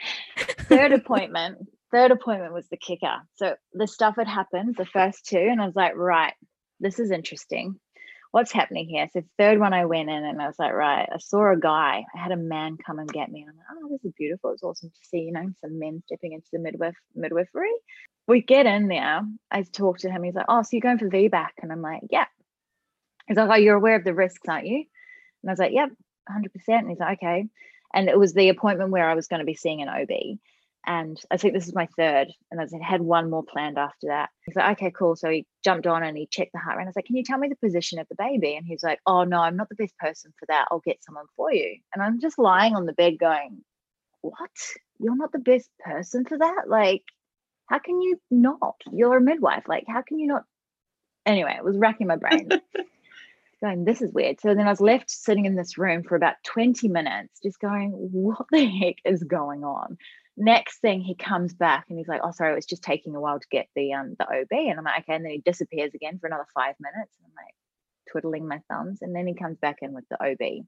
third appointment was the kicker. So the stuff had happened, the first 2, and I was like, right, this is interesting. What's happening here? So third one I went in and I was like, right, I saw a guy. I had a man come and get me. And I'm like, oh, this is beautiful. It's awesome to see, some men stepping into the midwifery. We get in there. I talked to him. He's like, oh, so you're going for VBAC? And I'm like, yeah. He's like, oh, you're aware of the risks, aren't you? And I was like, yep, 100%. And he's like, okay. And it was the appointment where I was going to be seeing an OB. And I think this is my third. And I had one more planned after that. He's like, okay, cool. So he jumped on and he checked the heart rate. I was like, can you tell me the position of the baby? And he's like, oh, no, I'm not the best person for that. I'll get someone for you. And I'm just lying on the bed going, what? you're not the best person for that. Like, how can you not? You're a midwife. Like, how can you not? Anyway, it was racking my brain. Going, this is weird. So then I was left sitting in this room for about 20 minutes, just going, what the heck is going on? Next thing, he comes back and he's like, oh, sorry, it was just taking a while to get the OB. And I'm like, okay. And then he disappears again for another 5 minutes. And I'm like twiddling my thumbs. And then he comes back in with the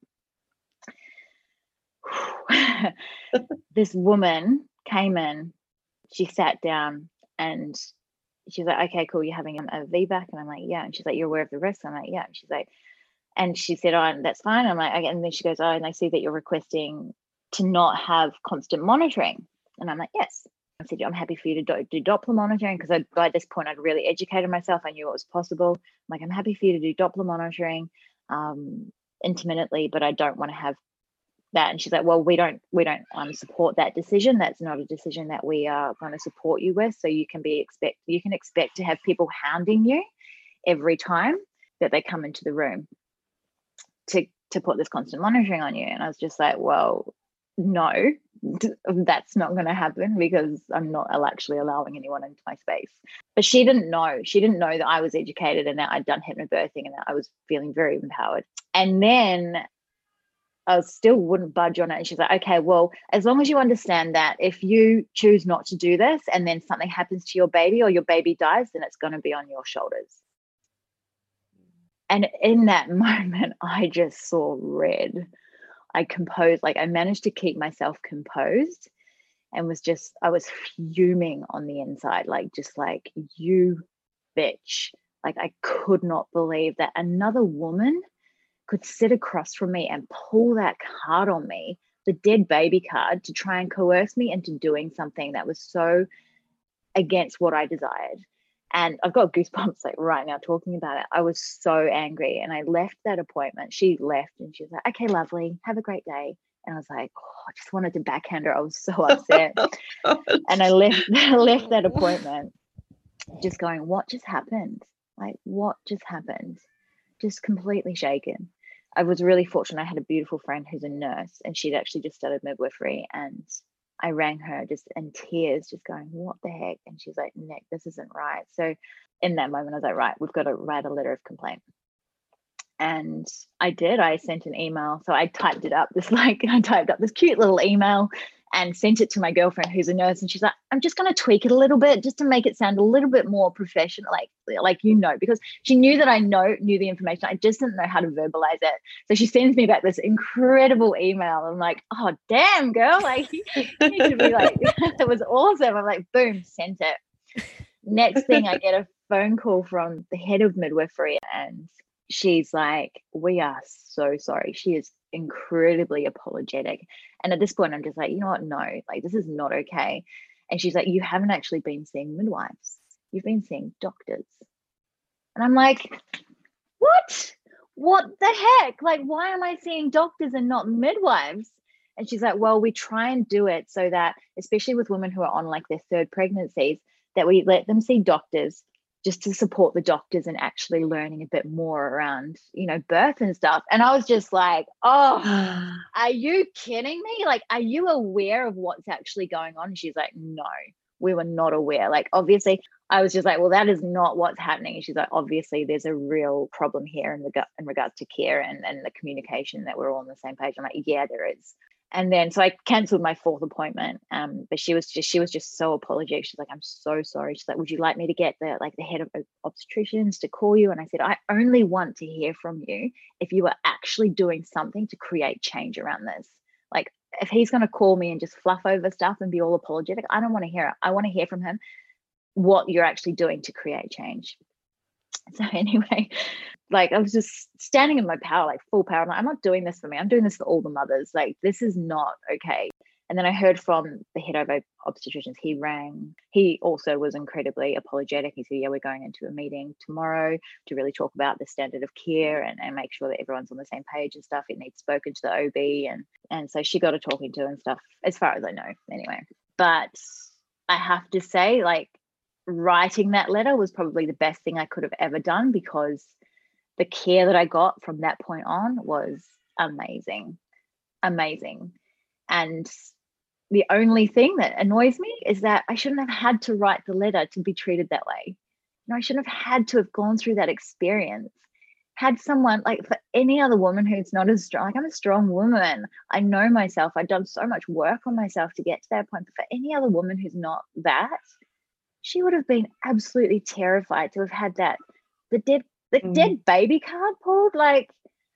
OB. This woman came in, she sat down and she's like, okay, cool, you're having a VBAC? And I'm like, yeah. And she's like, you're aware of the risk? I'm like, yeah. And she's like, and she said, oh, that's fine. I'm like, okay. And then she goes, oh, and I see that you're requesting to not have constant monitoring. And I'm like, yes. I said, I'm happy for you to do Doppler monitoring, because by this point I'd really educated myself. I knew what was possible. I'm like, I'm happy for you to do Doppler monitoring intermittently, but I don't want to have that. And she's like, well, we don't support that decision. That's not a decision that we are going to support you with. So you can expect to have people hounding you every time that they come into the room to put this constant monitoring on you. And I was just like, well, no, that's not going to happen, because I'm not actually allowing anyone into my space. But she didn't know that I was educated and that I'd done hypnobirthing and that I was feeling very empowered. And then I still wouldn't budge on it. And she's like, okay, well, as long as you understand that if you choose not to do this and then something happens to your baby or your baby dies, then it's going to be on your shoulders. And in that moment, I just saw red. I managed to keep myself composed and I was fuming on the inside, you bitch. Like, I could not believe that another woman could sit across from me and pull that card on me, the dead baby card, to try and coerce me into doing something that was so against what I desired. And I've got goosebumps like right now talking about it. I was so angry, and I left that appointment. She left and she was like, okay, lovely, have a great day. And I was like, oh, I just wanted to backhand her. I was so upset. And I left that appointment just going, what just happened? Like, what just happened? Just completely shaken. I was really fortunate. I had a beautiful friend who's a nurse, and she'd actually just started midwifery, and I rang her just in tears, just going, what the heck? And she's like, Nick, this isn't right. So in that moment, I was like, right, we've got to write a letter of complaint. And I did. I sent an email. So I typed up this cute little email and sent it to my girlfriend who's a nurse. And she's like, I'm just going to tweak it a little bit just to make it sound a little bit more professional, because she knew that I knew the information. I just didn't know how to verbalize it. So she sends me back this incredible email. I'm like, oh, damn, girl. Like, you should be like, it was awesome. I'm like, boom, sent it. Next thing, I get a phone call from the head of midwifery, and she's like, we are so sorry. She is incredibly apologetic. And at this point, I'm just like, you know what? No, like, this is not okay. And she's like, you haven't actually been seeing midwives. You've been seeing doctors. And I'm like, what the heck? Like, why am I seeing doctors and not midwives? And she's like, well, we try and do it so that, especially with women who are on like their third pregnancies, that we let them see doctors just to support the doctors and actually learning a bit more around, birth and stuff. And I was just like, oh, are you kidding me? Like, are you aware of what's actually going on? And she's like, no, we were not aware. Like, obviously, I was just like, well, that is not what's happening. And she's like, obviously, there's a real problem here in regards to care and the communication, that we're all on the same page. I'm like, yeah, there is. And then, so I cancelled my 4th appointment. But she was just so apologetic. She's like, I'm so sorry. She's like, would you like me to get the head of obstetricians to call you? And I said, I only want to hear from you if you are actually doing something to create change around this. Like, if he's going to call me and just fluff over stuff and be all apologetic, I don't want to hear it. I want to hear from him what you're actually doing to create change. So anyway, like, I was just standing in my power, like full power. I'm not doing this for me. I'm doing this for all the mothers. Like, this is not okay. And then I heard from the head of obstetricians. He rang. He also was incredibly apologetic. He said, yeah, we're going into a meeting tomorrow to really talk about the standard of care and make sure that everyone's on the same page and stuff. It needs spoken to the OB. And so she got a talking to and stuff, as far as I know, anyway. But I have to say, like, writing that letter was probably the best thing I could have ever done, because the care that I got from that point on was amazing. And the only thing that annoys me is that I shouldn't have had to write the letter to be treated that way. I shouldn't have had to have gone through that experience. Had someone, like, for any other woman who's not as strong, like, I'm a strong woman, I know myself, I've done so much work on myself to get to that point, but for any other woman who's not that, she would have been absolutely terrified to have had that, the dead baby card pulled. Like,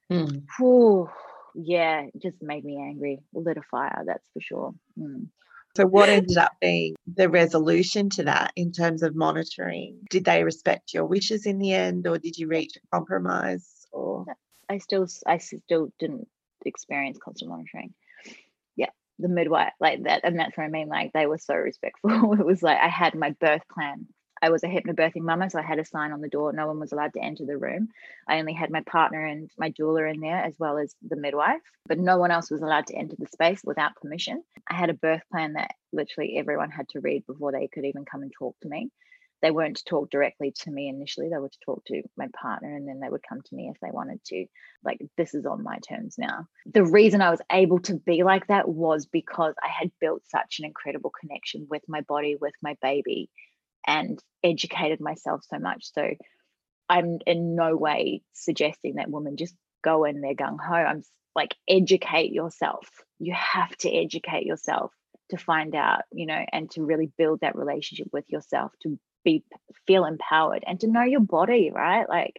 whew, yeah, it just made me angry, lit a fire, that's for sure. So what ended up being the resolution to that in terms of monitoring? Did they respect your wishes in the end, or did you reach a compromise? Or I still didn't experience constant monitoring. Yeah, the midwife, like that, and that's what I mean. Like, they were so respectful. It was like I had my birth plan. I was a hypnobirthing mama, so I had a sign on the door. No one was allowed to enter the room. I only had my partner and my doula in there, as well as the midwife, but no one else was allowed to enter the space without permission. I had a birth plan that literally everyone had to read before they could even come and talk to me. They weren't to talk directly to me initially. They were to talk to my partner, and then they would come to me if they wanted to. Like, this is on my terms now. The reason I was able to be like that was because I had built such an incredible connection with my body, with my baby, and educated myself so much. So I'm in no way suggesting that women just go in there gung ho. I'm like, educate yourself. You have to educate yourself to find out, and to really build that relationship with yourself, to feel empowered and to know your body, right? Like,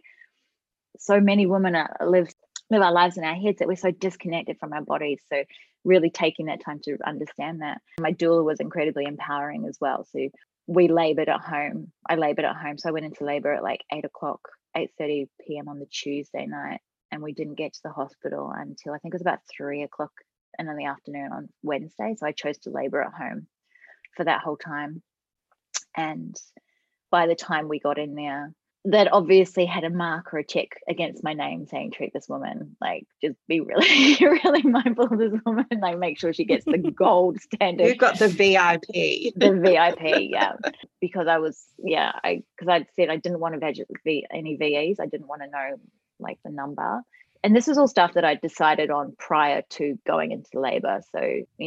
so many women live our lives in our heads that we're so disconnected from our bodies. So really taking that time to understand that. My doula was incredibly empowering as well. So we labored at home. I labored at home. So I went into labor at like 8:30 p.m. on the Tuesday night, and we didn't get to the hospital until I think it was about 3:00 in the afternoon on Wednesday. So I chose to labor at home for that whole time. And by the time we got in there, that obviously had a mark or a tick against my name saying, treat this woman, like, just be really, really mindful of this woman, like, make sure she gets the gold standard. You've got the VIP. The VIP, yeah. Because because I'd said I didn't want to any VEs. I didn't want to know, like, the number. And this was all stuff that I decided on prior to going into labor. So,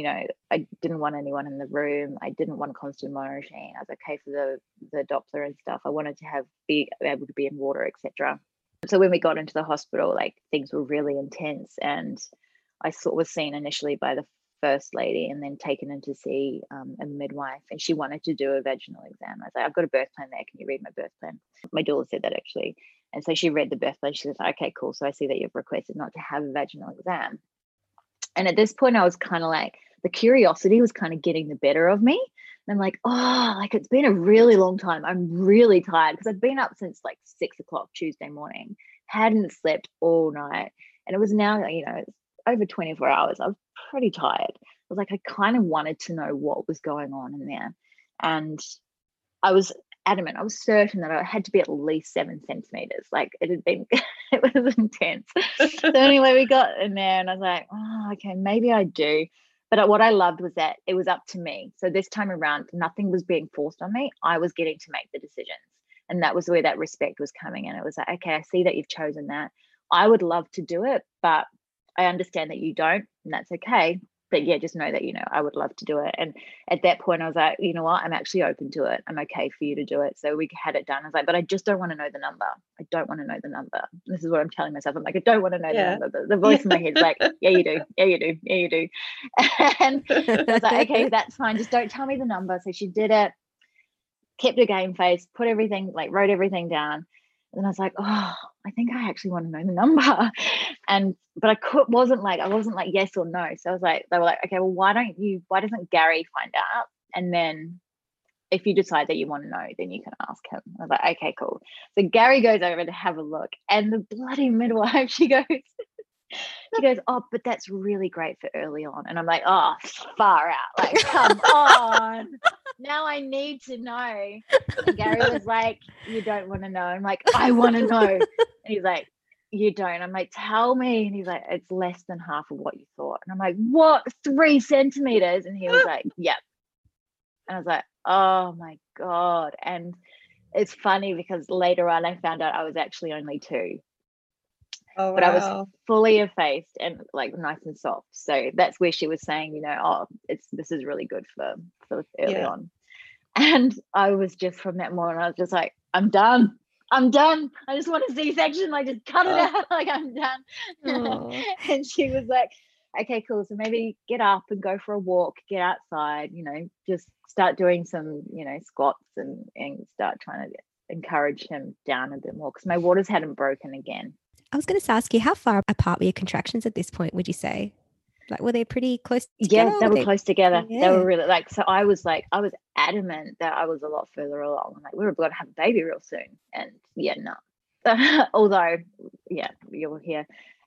I didn't want anyone in the room. I didn't want constant monitoring. I was okay for the Doppler and stuff. I wanted to be able to be in water, etc. So when we got into the hospital, like, things were really intense, and I was seen initially by the first lady and then taken in to see a midwife, and she wanted to do a vaginal exam. I was like, I've got a birth plan there. Can you read my birth plan? My doula said that, actually. And so she read the birth plan. She said, okay, cool. So I see that you've requested not to have a vaginal exam. And at this point, I was kind of like, the curiosity was kind of getting the better of me. And I'm like, like, it's been a really long time. I'm really tired because I'd been up since like 6:00 Tuesday morning, hadn't slept all night. And it was now, it's over 24 hours. I was pretty tired. I was like, I kind of wanted to know what was going on in there. And I was adamant. I was certain that I had to be at least 7 centimeters. Like, it had been, it was intense. So anyway, we got in there and I was like, okay, maybe I do. But what I loved was that it was up to me. So this time around, nothing was being forced on me. I was getting to make the decisions. And that was where that respect was coming in. It was like, okay, I see that you've chosen that. I would love to do it, but I understand that you don't, and that's okay. But yeah, just know that, I would love to do it. And at that point, I was like, you know what? I'm actually open to it. I'm okay for you to do it. So we had it done. I was like, but I just don't want to know the number. I don't want to know the number. This is what I'm telling myself. I'm like, I don't want to know the number. But the voice in my head is like, yeah, you do. Yeah, you do. Yeah, you do. And I was like, okay, that's fine. Just don't tell me the number. So she did it, kept a game face, put everything, like, wrote everything down. And I was like, I think I actually want to know the number. But I wasn't like yes or no. So I was like, they were like, okay, well, why doesn't Gary find out? And then if you decide that you want to know, then you can ask him. I was like, okay, cool. So Gary goes over to have a look, and the bloody midwife, she goes, oh, but that's really great for early on. And I'm like, oh, far out. Like, come on. Now I need to know. And Gary was like, you don't want to know. I'm like, I want to know. And he's like, you don't. I'm like, tell me. And he's like, it's less than half of what you thought. And I'm like, what? 3 centimeters? And he was like, yep. And I was like, oh my God. And it's funny because later on I found out I was actually only 2. Oh, but I was wow. fully effaced and like nice and soft. So that's where she was saying, oh, this is really good for early Yeah. on. And I was just, from that moment, I was just like, I'm done. I just want a C-section. Like, just cut it out. Like, I'm done. Aw. And she was like, okay, cool. So maybe get up and go for a walk, get outside, just start doing some, squats and start trying to encourage him down a bit more, because my waters hadn't broken again. I was going to ask you, how far apart were your contractions at this point, would you say? Like, were they pretty close together? Yeah, they were close together. Yeah. They were really so I was adamant that I was a lot further along. I'm like, we were going to have a baby real soon. And yeah, no. Although, yeah, you'll hear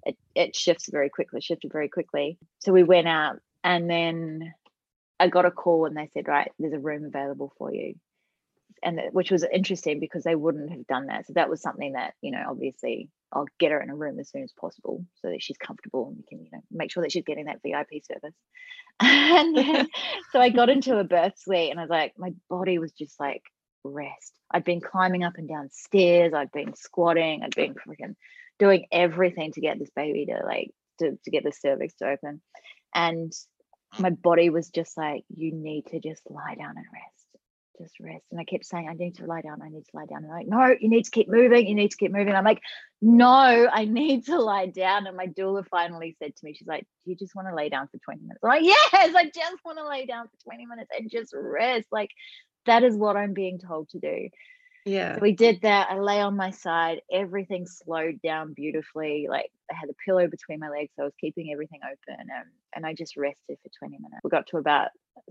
it shifted very quickly. So we went out, and then I got a call and they said, right, there's a room available for you. And which was interesting because they wouldn't have done that. So that was something that, obviously I'll get her in a room as soon as possible so that she's comfortable and we can, make sure that she's getting that VIP service. And then, so I got into a birth suite and I was like, my body was just like rest. I'd been climbing up and down stairs. I'd been squatting. I'd been freaking doing everything to get this baby to get the cervix to open. And my body was just like, you need to just lie down and rest. Just rest. And I kept saying, I need to lie down. And like, no, you need to keep moving. I'm like, no, I need to lie down. And my doula finally said to me, she's like, do you just want to lay down for 20 minutes? I'm like, yes, I just want to lay down for 20 minutes and just rest. Like, that is what I'm being told to do. Yeah. So we did that. I lay on my side. Everything slowed down beautifully. Like, I had a pillow between my legs, so I was keeping everything open, and I just rested for 20 minutes. We got to about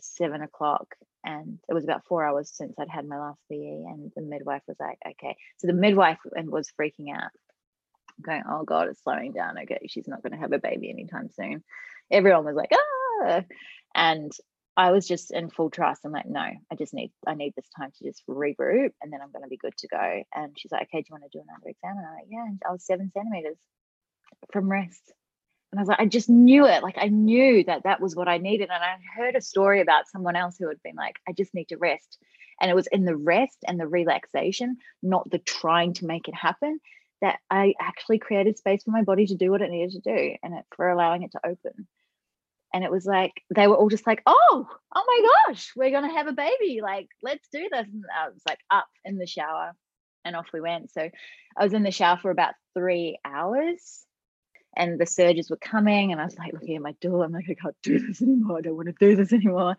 7 o'clock, and it was about 4 hours since I'd had my last VE, and the midwife was like, okay. So the midwife was freaking out, going, oh God, it's slowing down. Okay, she's not going to have a baby anytime soon. Everyone was like, ah. And I was just in full trust. I'm like, no, I need this time to just regroup, and then I'm going to be good to go. And she's like, okay, do you want to do another exam? And I'm like, yeah. And I was 7 centimeters from rest. And I was like, I just knew it. Like, I knew that was what I needed. And I heard a story about someone else who had been like, I just need to rest. And it was in the rest and the relaxation, not the trying to make it happen, that I actually created space for my body to do what it needed to do, and for allowing it to open. And it was like, they were all just like, oh my gosh, we're going to have a baby. Like, let's do this. And I was like up in the shower and off we went. So I was in the shower for about 3 hours, and the surges were coming, and I was like looking at my doula. I'm like, I can't do this anymore. I don't want to do this anymore.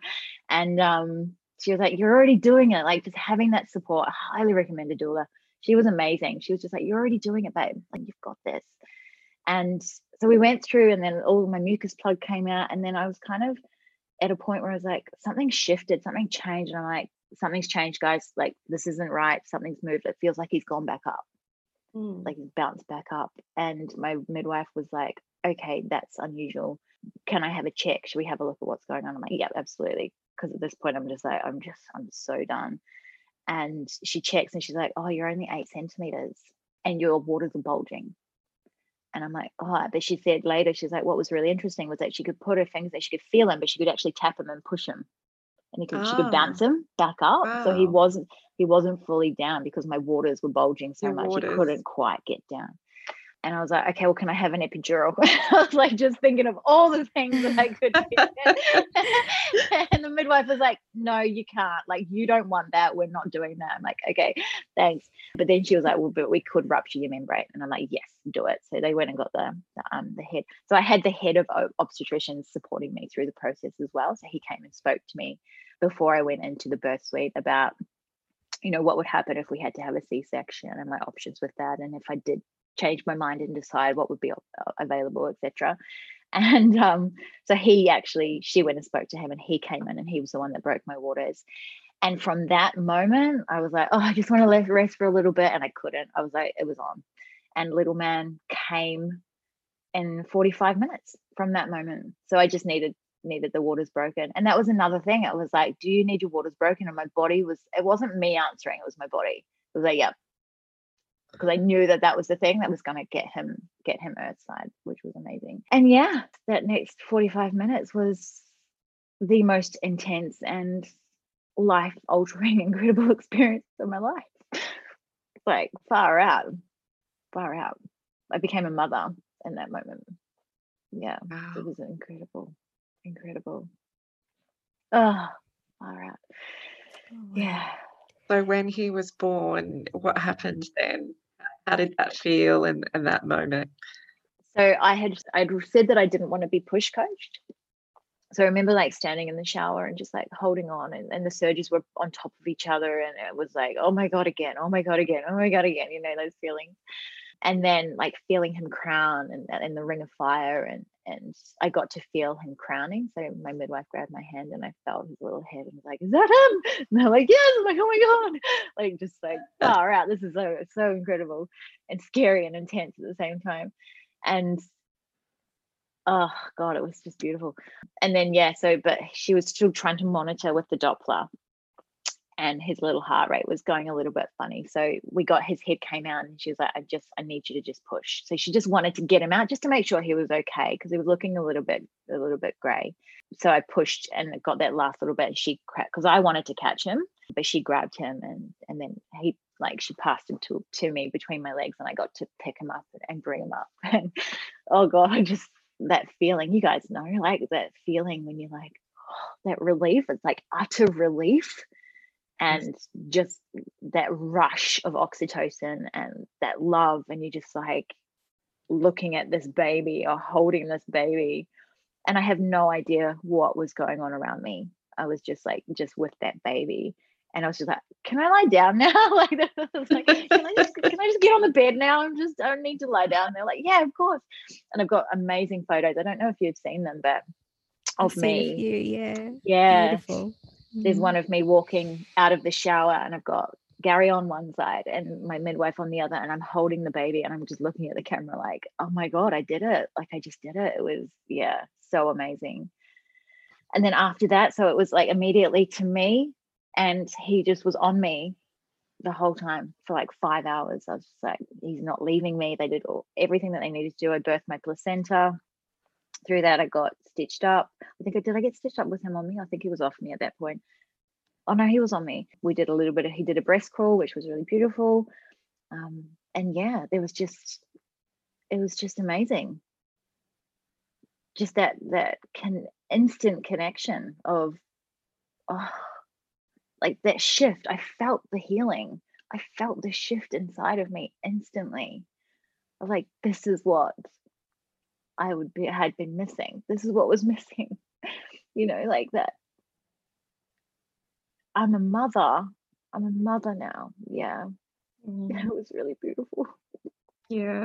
And she was like, you're already doing it. Like, just having that support. I highly recommend a doula. She was amazing. She was just like, you're already doing it, babe. Like, you've got this. And so we went through, and then all my mucus plug came out, and then I was kind of at a point where I was like, something shifted, something changed. And I'm like, something's changed, guys. Like, this isn't right. Something's moved. It feels like he's gone back up. Like, he's bounced back up. And my midwife was like, okay, that's unusual. Can I have a check? Should we have a look at what's going on? I'm like, yeah, absolutely. Because at this point, I'm just like, I'm so done. And she checks and she's like, oh, you're only 8 centimeters and your waters are bulging. And I'm like, oh, but she said later, she's like, what was really interesting was that she could put her fingers there, she could feel him, but she could actually tap him and push him. And she could bounce him back up. Wow. So he wasn't fully down because my waters were bulging so much. He couldn't quite get down. And I was like, okay, well, can I have an epidural? I was like, just thinking of all the things that I could get. And the midwife was like, no, you can't. Like, you don't want that. We're not doing that. I'm like, okay, thanks. But then she was like, well, but we could rupture your membrane. And I'm like, yes, do it. So they went and got the head. So I had the head of obstetricians supporting me through the process as well. So he came and spoke to me before I went into the birth suite about, what would happen if we had to have a C-section and my options with that. And if I did change my mind and decide what would be available, etc. And so she went and spoke to him, and he came in, and he was the one that broke my waters. And from that moment, I was like, oh, I just want to rest for a little bit, and I couldn't. I was like, it was on. And little man came in 45 minutes from that moment. So I just needed the waters broken. And that was another thing. It was like, do you need your waters broken? And my body it wasn't me answering, it was my body. It was like, yep. Because I knew that was the thing that was going to get him earthside, which was amazing. And yeah, that next 45 minutes was the most intense and life-altering, incredible experience of my life. Like, far out. I became a mother in that moment. Yeah, Wow. it was incredible. Oh, all right. Oh, wow. Yeah. So when he was born, what happened then? How did that feel and that moment? So I'd said that I didn't want to be push coached. So I remember like standing in the shower and just like holding on, and the surges were on top of each other, and it was like, oh my God again, oh my God again, oh my God again, you know, those feelings. And then like feeling him crown and the ring of fire, and I got to feel him crowning. So my midwife grabbed my hand and I felt his little head and was like, is that him? And they're like, yes. I'm like, oh my God, like just like far out. This is so incredible and scary and intense at the same time. And oh God, it was just beautiful. And then but she was still trying to monitor with the Doppler, and his little heart rate was going a little bit funny. So we got his head came out and she was like, I need you to just push. So she just wanted to get him out just to make sure he was okay, because he was looking a little bit gray. So I pushed and it got that last little bit, and she because I wanted to catch him, but she grabbed him and then he she passed him to me between my legs, and I got to pick him up and bring him up. And oh God, that feeling, you guys know, like that feeling when you're like, oh, that relief, it's like utter relief. And just that rush of oxytocin and that love, and you're just like looking at this baby or holding this baby, and I have no idea what was going on around me. I was just with that baby, and I was just like, can I lie down now? Like, can I just get on the bed now? I don't need to lie down. They're like, yeah, of course. And I've got amazing photos. I don't know if you've seen them, but of I've seen me. a few, yeah. Yeah. Beautiful. There's one of me walking out of the shower, and I've got Gary on one side and my midwife on the other, and I'm holding the baby, and I'm just looking at the camera like, oh my God, I did it. Like, I just did it. It was, so amazing. And then after that, so it was like immediately to me, and he just was on me the whole time for like 5 hours. I was just like, he's not leaving me. They did everything that they needed to do. I birthed my placenta. Through that, I got stitched up. Did I get stitched up with him on me? I think he was off me at that point. Oh no, he was on me. We did he did a breast crawl, which was really beautiful. And yeah, it was just amazing. Just that instant connection of, like that shift. I felt the healing. I felt the shift inside of me instantly. I was like, this is what had been missing. This is what was missing. You know, like that. I'm a mother now. Yeah. It was really beautiful. Yeah.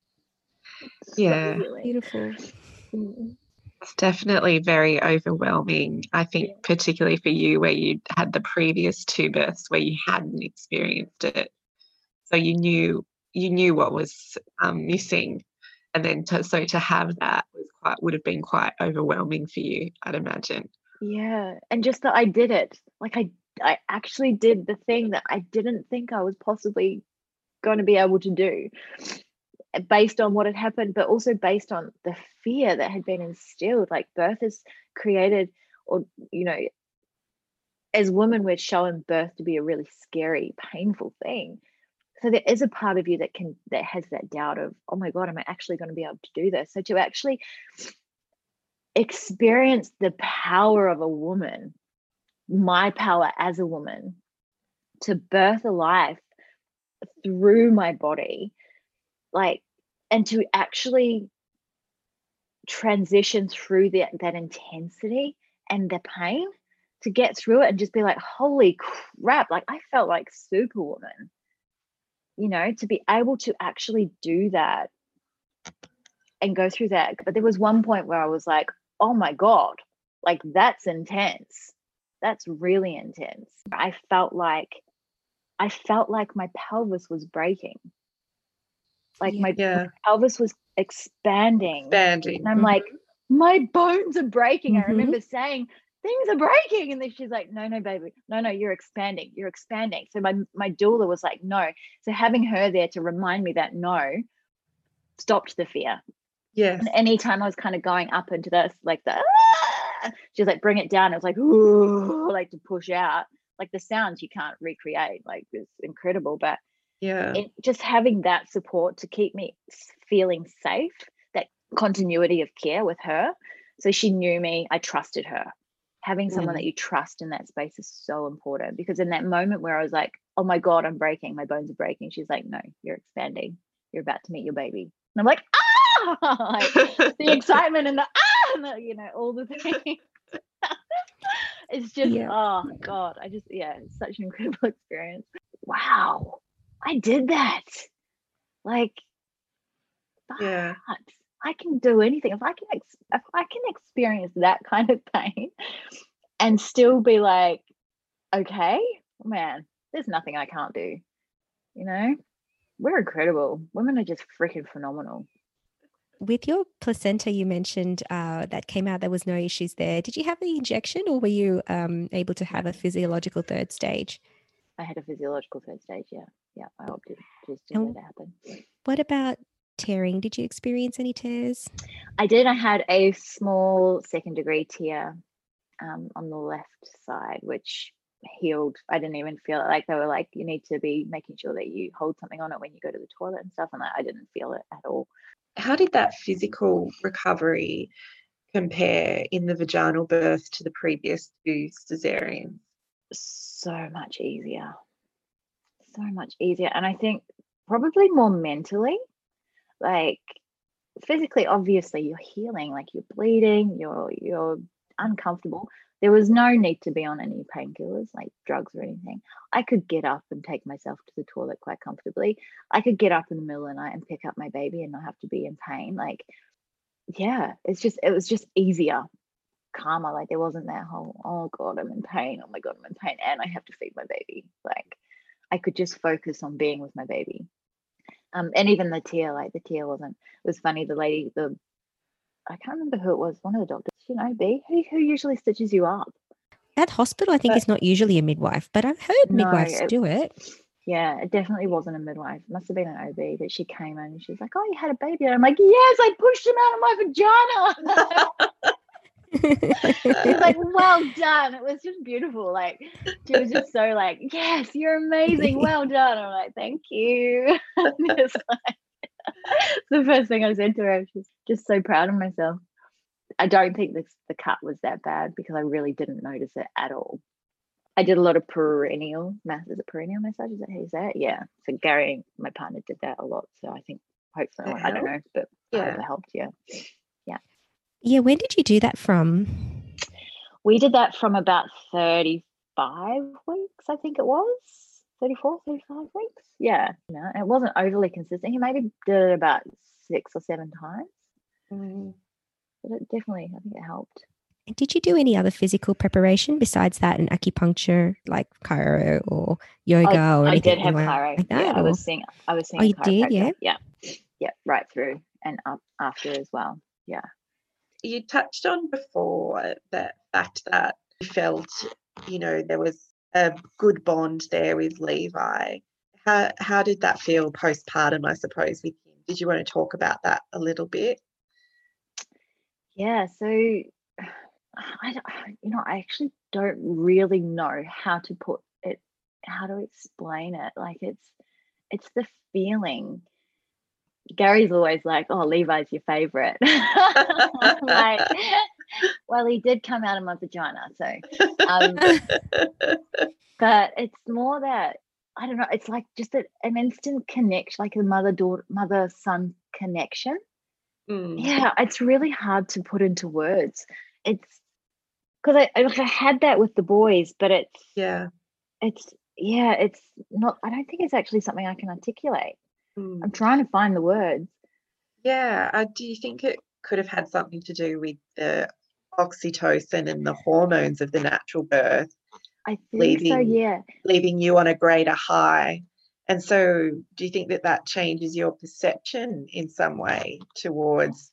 So Yeah. Beautiful. It's definitely very overwhelming. I think particularly for you, where you had the previous 2 births where you hadn't experienced it. So you knew what was missing. And then to have that would have been quite overwhelming for you, I'd imagine. Yeah. And just that I did it. Like I actually did the thing that I didn't think I was possibly going to be able to do, based on what had happened, but also based on the fear that had been instilled. Like, birth is created, or, you know, as women, we're shown birth to be a really scary, painful thing. So there is a part of you that has that doubt of, oh my God, am I actually going to be able to do this? So to actually experience the power of a woman, my power as a woman, to birth a life through my body, like, and to actually transition through that intensity and the pain, to get through it and just be like, holy crap, like I felt like Superwoman, you know, to be able to actually do that and go through that. But there was one point where I was like, oh my God, like that's intense. That's really intense. I felt like my pelvis was breaking. Like my pelvis was expanding. And I'm like, my bones are breaking. I remember saying, things are breaking. And then she's like, no, baby. No, you're expanding. You're expanding. So my doula was like, no. So having her there to remind me that no stopped the fear. Yes. And anytime I was kind of going up into this, like she's like, bring it down. It was like, ooh, like to push out. Like the sounds you can't recreate. Like it's incredible. But just having that support to keep me feeling safe, that continuity of care with her. So she knew me, I trusted her. Having someone that you trust in that space is so important, because in that moment where I was like, oh my God, I'm breaking, my bones are breaking, she's like, no, you're expanding, you're about to meet your baby. And I'm like, like the excitement and and the, all the things. It's just, oh God, it's such an incredible experience. Wow, I did that. Like, yeah, I can do anything. If I can experience that kind of pain and still be like, okay, man, there's nothing I can't do. We're incredible. Women are just freaking phenomenal. With your placenta, you mentioned that came out, there was no issues there. Did you have the injection, or were you able to have a physiological third stage? I had a physiological third stage, yeah. Yeah, I opted just to let it happen. What about tearing? Did you experience any tears? I did. I had a small second-degree tear on the left side, which healed. I didn't even feel it. Like, they were like, you need to be making sure that you hold something on it when you go to the toilet and stuff, and I didn't feel it at all. How did that physical recovery compare in the vaginal birth to the previous 2 cesareans? So much easier. So much easier. And I think probably more mentally. Like, physically, obviously you're healing, like you're bleeding, you're uncomfortable. There was no need to be on any painkillers, like drugs or anything. I could get up and take myself to the toilet quite comfortably. I could get up in the middle of the night and pick up my baby and not have to be in pain. Like, yeah, it was just easier, calmer. Like, there wasn't that whole, oh God, I'm in pain. Oh my God, I'm in pain. And I have to feed my baby. Like, I could just focus on being with my baby. And even the tear wasn't, it was funny. The lady, I can't remember who it was, one of the doctors, B, who usually stitches you up? At hospital, I think it's not usually a midwife, but I've heard midwives do it. Yeah, it definitely wasn't a midwife. It must have been an OB, but she came in and she's like, oh, you had a baby. And I'm like, yes, I pushed him out of my vagina. She's like, well done. It was just beautiful. Like, she was just so like, yes, you're amazing. Well done. I'm like, thank you. Just like, the first thing I said to her, I was just so proud of myself. I don't think the cut was that bad because I really didn't notice it at all. I did a lot of perineal massage. Is it perineal massage? Is that how you say it? Yeah. So Gary, my partner, did that a lot. So I think hopefully, I don't know, but I hope it helped. Yeah. Yeah. Yeah. When did you do that from? We did that from about 35 weeks, I think it was. 34, 35 weeks. Yeah. It wasn't overly consistent. He maybe did it about 6 or 7 times. But it definitely, I think it helped. And did you do any other physical preparation besides that, and acupuncture, like chiro or yoga or anything? I did have chiro. Like that, yeah, I was seeing oh, a you did, yeah, right through and up after as well. Yeah. You touched on before the fact that you felt, there was a good bond there with Levi. How did that feel postpartum, I suppose, with him? Did you want to talk about that a little bit? Yeah, so I actually don't really know how to explain it. Like, it's the feeling. Gary's always like, oh, Levi's your favorite. Like, well, he did come out of my vagina, so but it's more that, I don't know, it's like just an instant connection, like a mother-son connection. Yeah, it's really hard to put into words. It's because I had that with the boys, but it's not, I don't think it's actually something I can articulate. I'm trying to find the words. Yeah. Do you think it could have had something to do with the oxytocin and the hormones of the natural birth? I think so, yeah. Leaving you on a greater high. And so do you think that changes your perception in some way towards,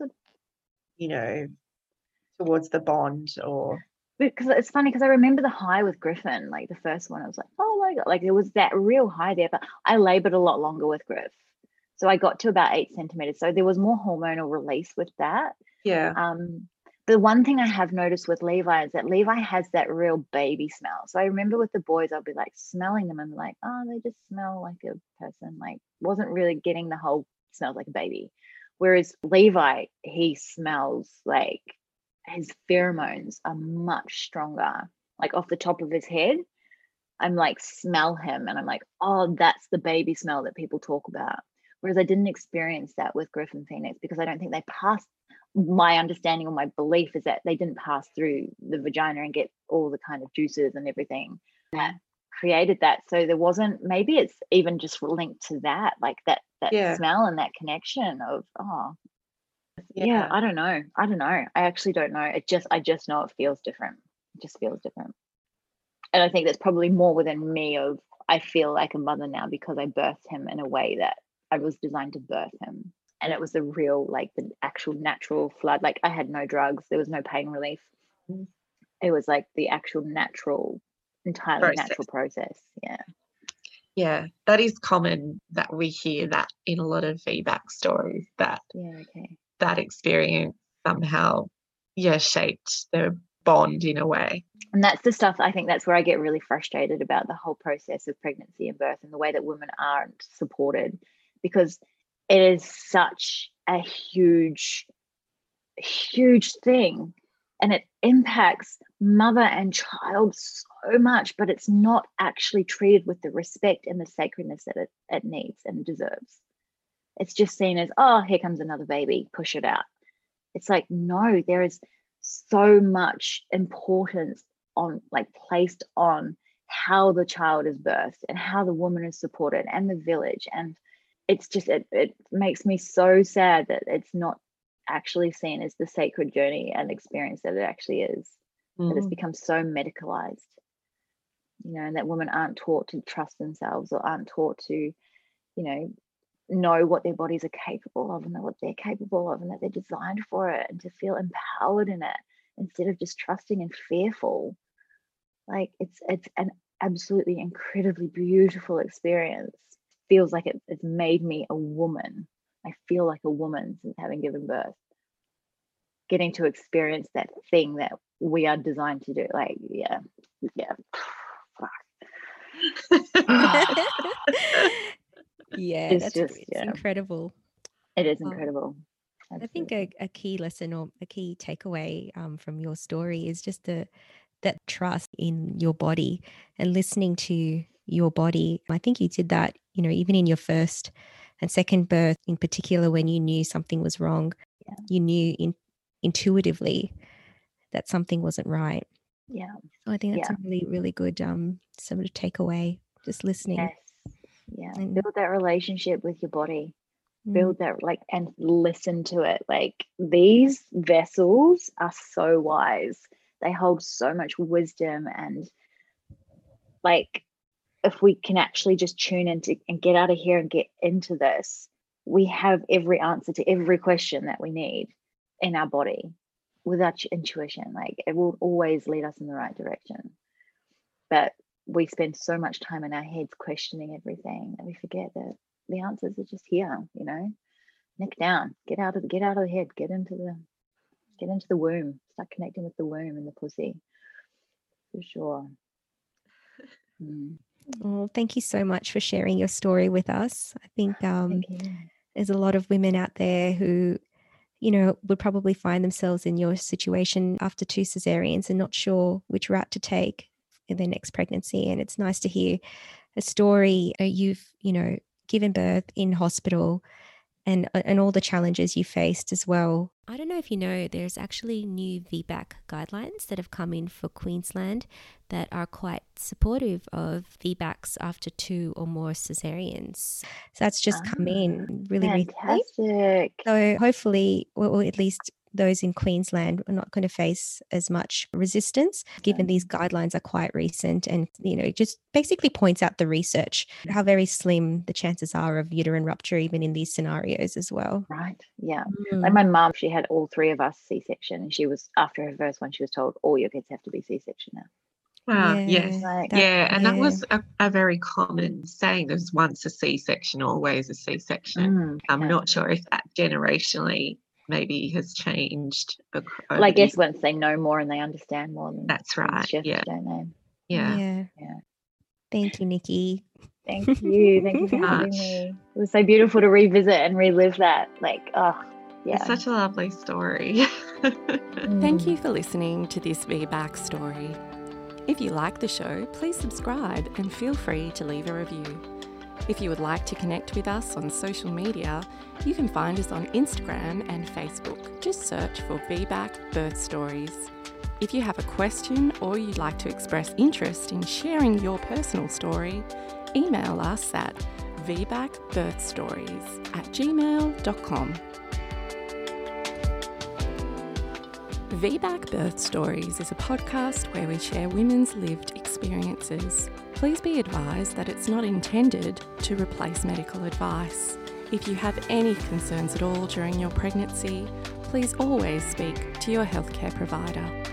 towards the bond? Or because it's funny, because I remember the high with Griffin, like the first one, I was like, oh my God, like there was that real high there, but I labored a lot longer with Griff. So I got to about 8 centimeters. So there was more hormonal release with that. Yeah. The one thing I have noticed with Levi is that Levi has that real baby smell. So I remember with the boys, I'll be like smelling them and like, oh, they just smell like a person. Like, wasn't really getting the whole smells like a baby. Whereas Levi, he smells like his pheromones are much stronger. Like off the top of his head, I'm like, smell him. And I'm like, oh, that's the baby smell that people talk about. Whereas I didn't experience that with Griffin Phoenix because I don't think they passed. My understanding or my belief is that they didn't pass through the vagina and get all the kind of juices and everything that created that. So there wasn't, maybe it's even just linked to that, like that smell and that connection of, I don't know. I actually don't know. I just know it feels different. It just feels different. And I think that's probably more within me of, I feel like a mother now because I birthed him in a way that I was designed to birth him. And it was the real, like the actual natural flood. Like I had no drugs. There was no pain relief. It was like the actual entirely natural process. Yeah. Yeah, that is common that we hear that in a lot of feedback stories that that experience somehow, shaped their bond in a way. And that's the stuff, I think that's where I get really frustrated about the whole process of pregnancy and birth and the way that women aren't supported, because it is such a huge, huge thing. And it impacts mother and child so much, but it's not actually treated with the respect and the sacredness that it needs and deserves. It's just seen as, oh, here comes another baby, push it out. It's like, no, there is so much importance placed on how the child is birthed and how the woman is supported and the village. And it's just, it makes me so sad that it's not actually seen as the sacred journey and experience that it actually is. That it's become so medicalized, and that women aren't taught to trust themselves or aren't taught to, know what their bodies are capable of and what they're capable of and that they're designed for it, and to feel empowered in it instead of just trusting and fearful. Like it's an absolutely incredibly beautiful experience. Feels like it's made me a woman. I feel like a woman since having given birth. Getting to experience that thing that we are designed to do. Like, yeah. It's incredible. It is incredible. Absolutely. I think a key lesson or a key takeaway from your story is just that trust in your body and listening to your body. I think you did that, even in your first and second birth in particular, when you knew something was wrong, you knew intuitively that something wasn't right. Yeah. So I think that's a really, really good sort of takeaway, just listening. Yes. Yeah. And build that relationship with your body. Build that and listen to it. Like, these vessels are so wise. They hold so much wisdom, and if we can actually just tune into and get out of here and get into this, we have every answer to every question that we need in our body with our intuition. Like, it will always lead us in the right direction. But we spend so much time in our heads questioning everything that we forget that the answers are just here, neck down, get out of the head, get into the womb, start connecting with the womb and the pussy, for sure. Well, thank you so much for sharing your story with us. I think there's a lot of women out there who, would probably find themselves in your situation after 2 cesareans and not sure which route to take in their next pregnancy. And it's nice to hear a story. You've, given birth in hospital and all the challenges you faced as well. I don't know if you know, there's actually new VBAC guidelines that have come in for Queensland that are quite supportive of VBACs after 2 or more cesareans. So that's just come in really fantastic. Recently. So hopefully, or at least those in Queensland are not going to face as much resistance, given these guidelines are quite recent, and just basically points out the research, how very slim the chances are of uterine rupture even in these scenarios as well. Right. Yeah. Like my mum, she had all 3 of us C-section, and she was, after her first one, she was told all your kids have to be C-section now. Wow. Yes. And that was a very common saying. There's once a C-section, always a C-section. I'm not sure if that generationally maybe has changed. Well, I guess once they know more and they understand more, then that's right. Shifts, don't they? Yeah. Thank you, Nikki. Thank you. Thank you for having me. It was so beautiful to revisit and relive that. Like, Yeah. It's such a lovely story. Thank you for listening to this VBAC story. If you like the show, please subscribe and feel free to leave a review. If you would like to connect with us on social media, you can find us on Instagram and Facebook. Just search for VBAC Birth Stories. If you have a question or you'd like to express interest in sharing your personal story, email us at vbacbirthstories@gmail.com. VBAC Birth Stories is a podcast where we share women's lived experiences. Please be advised that it's not intended to replace medical advice. If you have any concerns at all during your pregnancy, please always speak to your healthcare provider.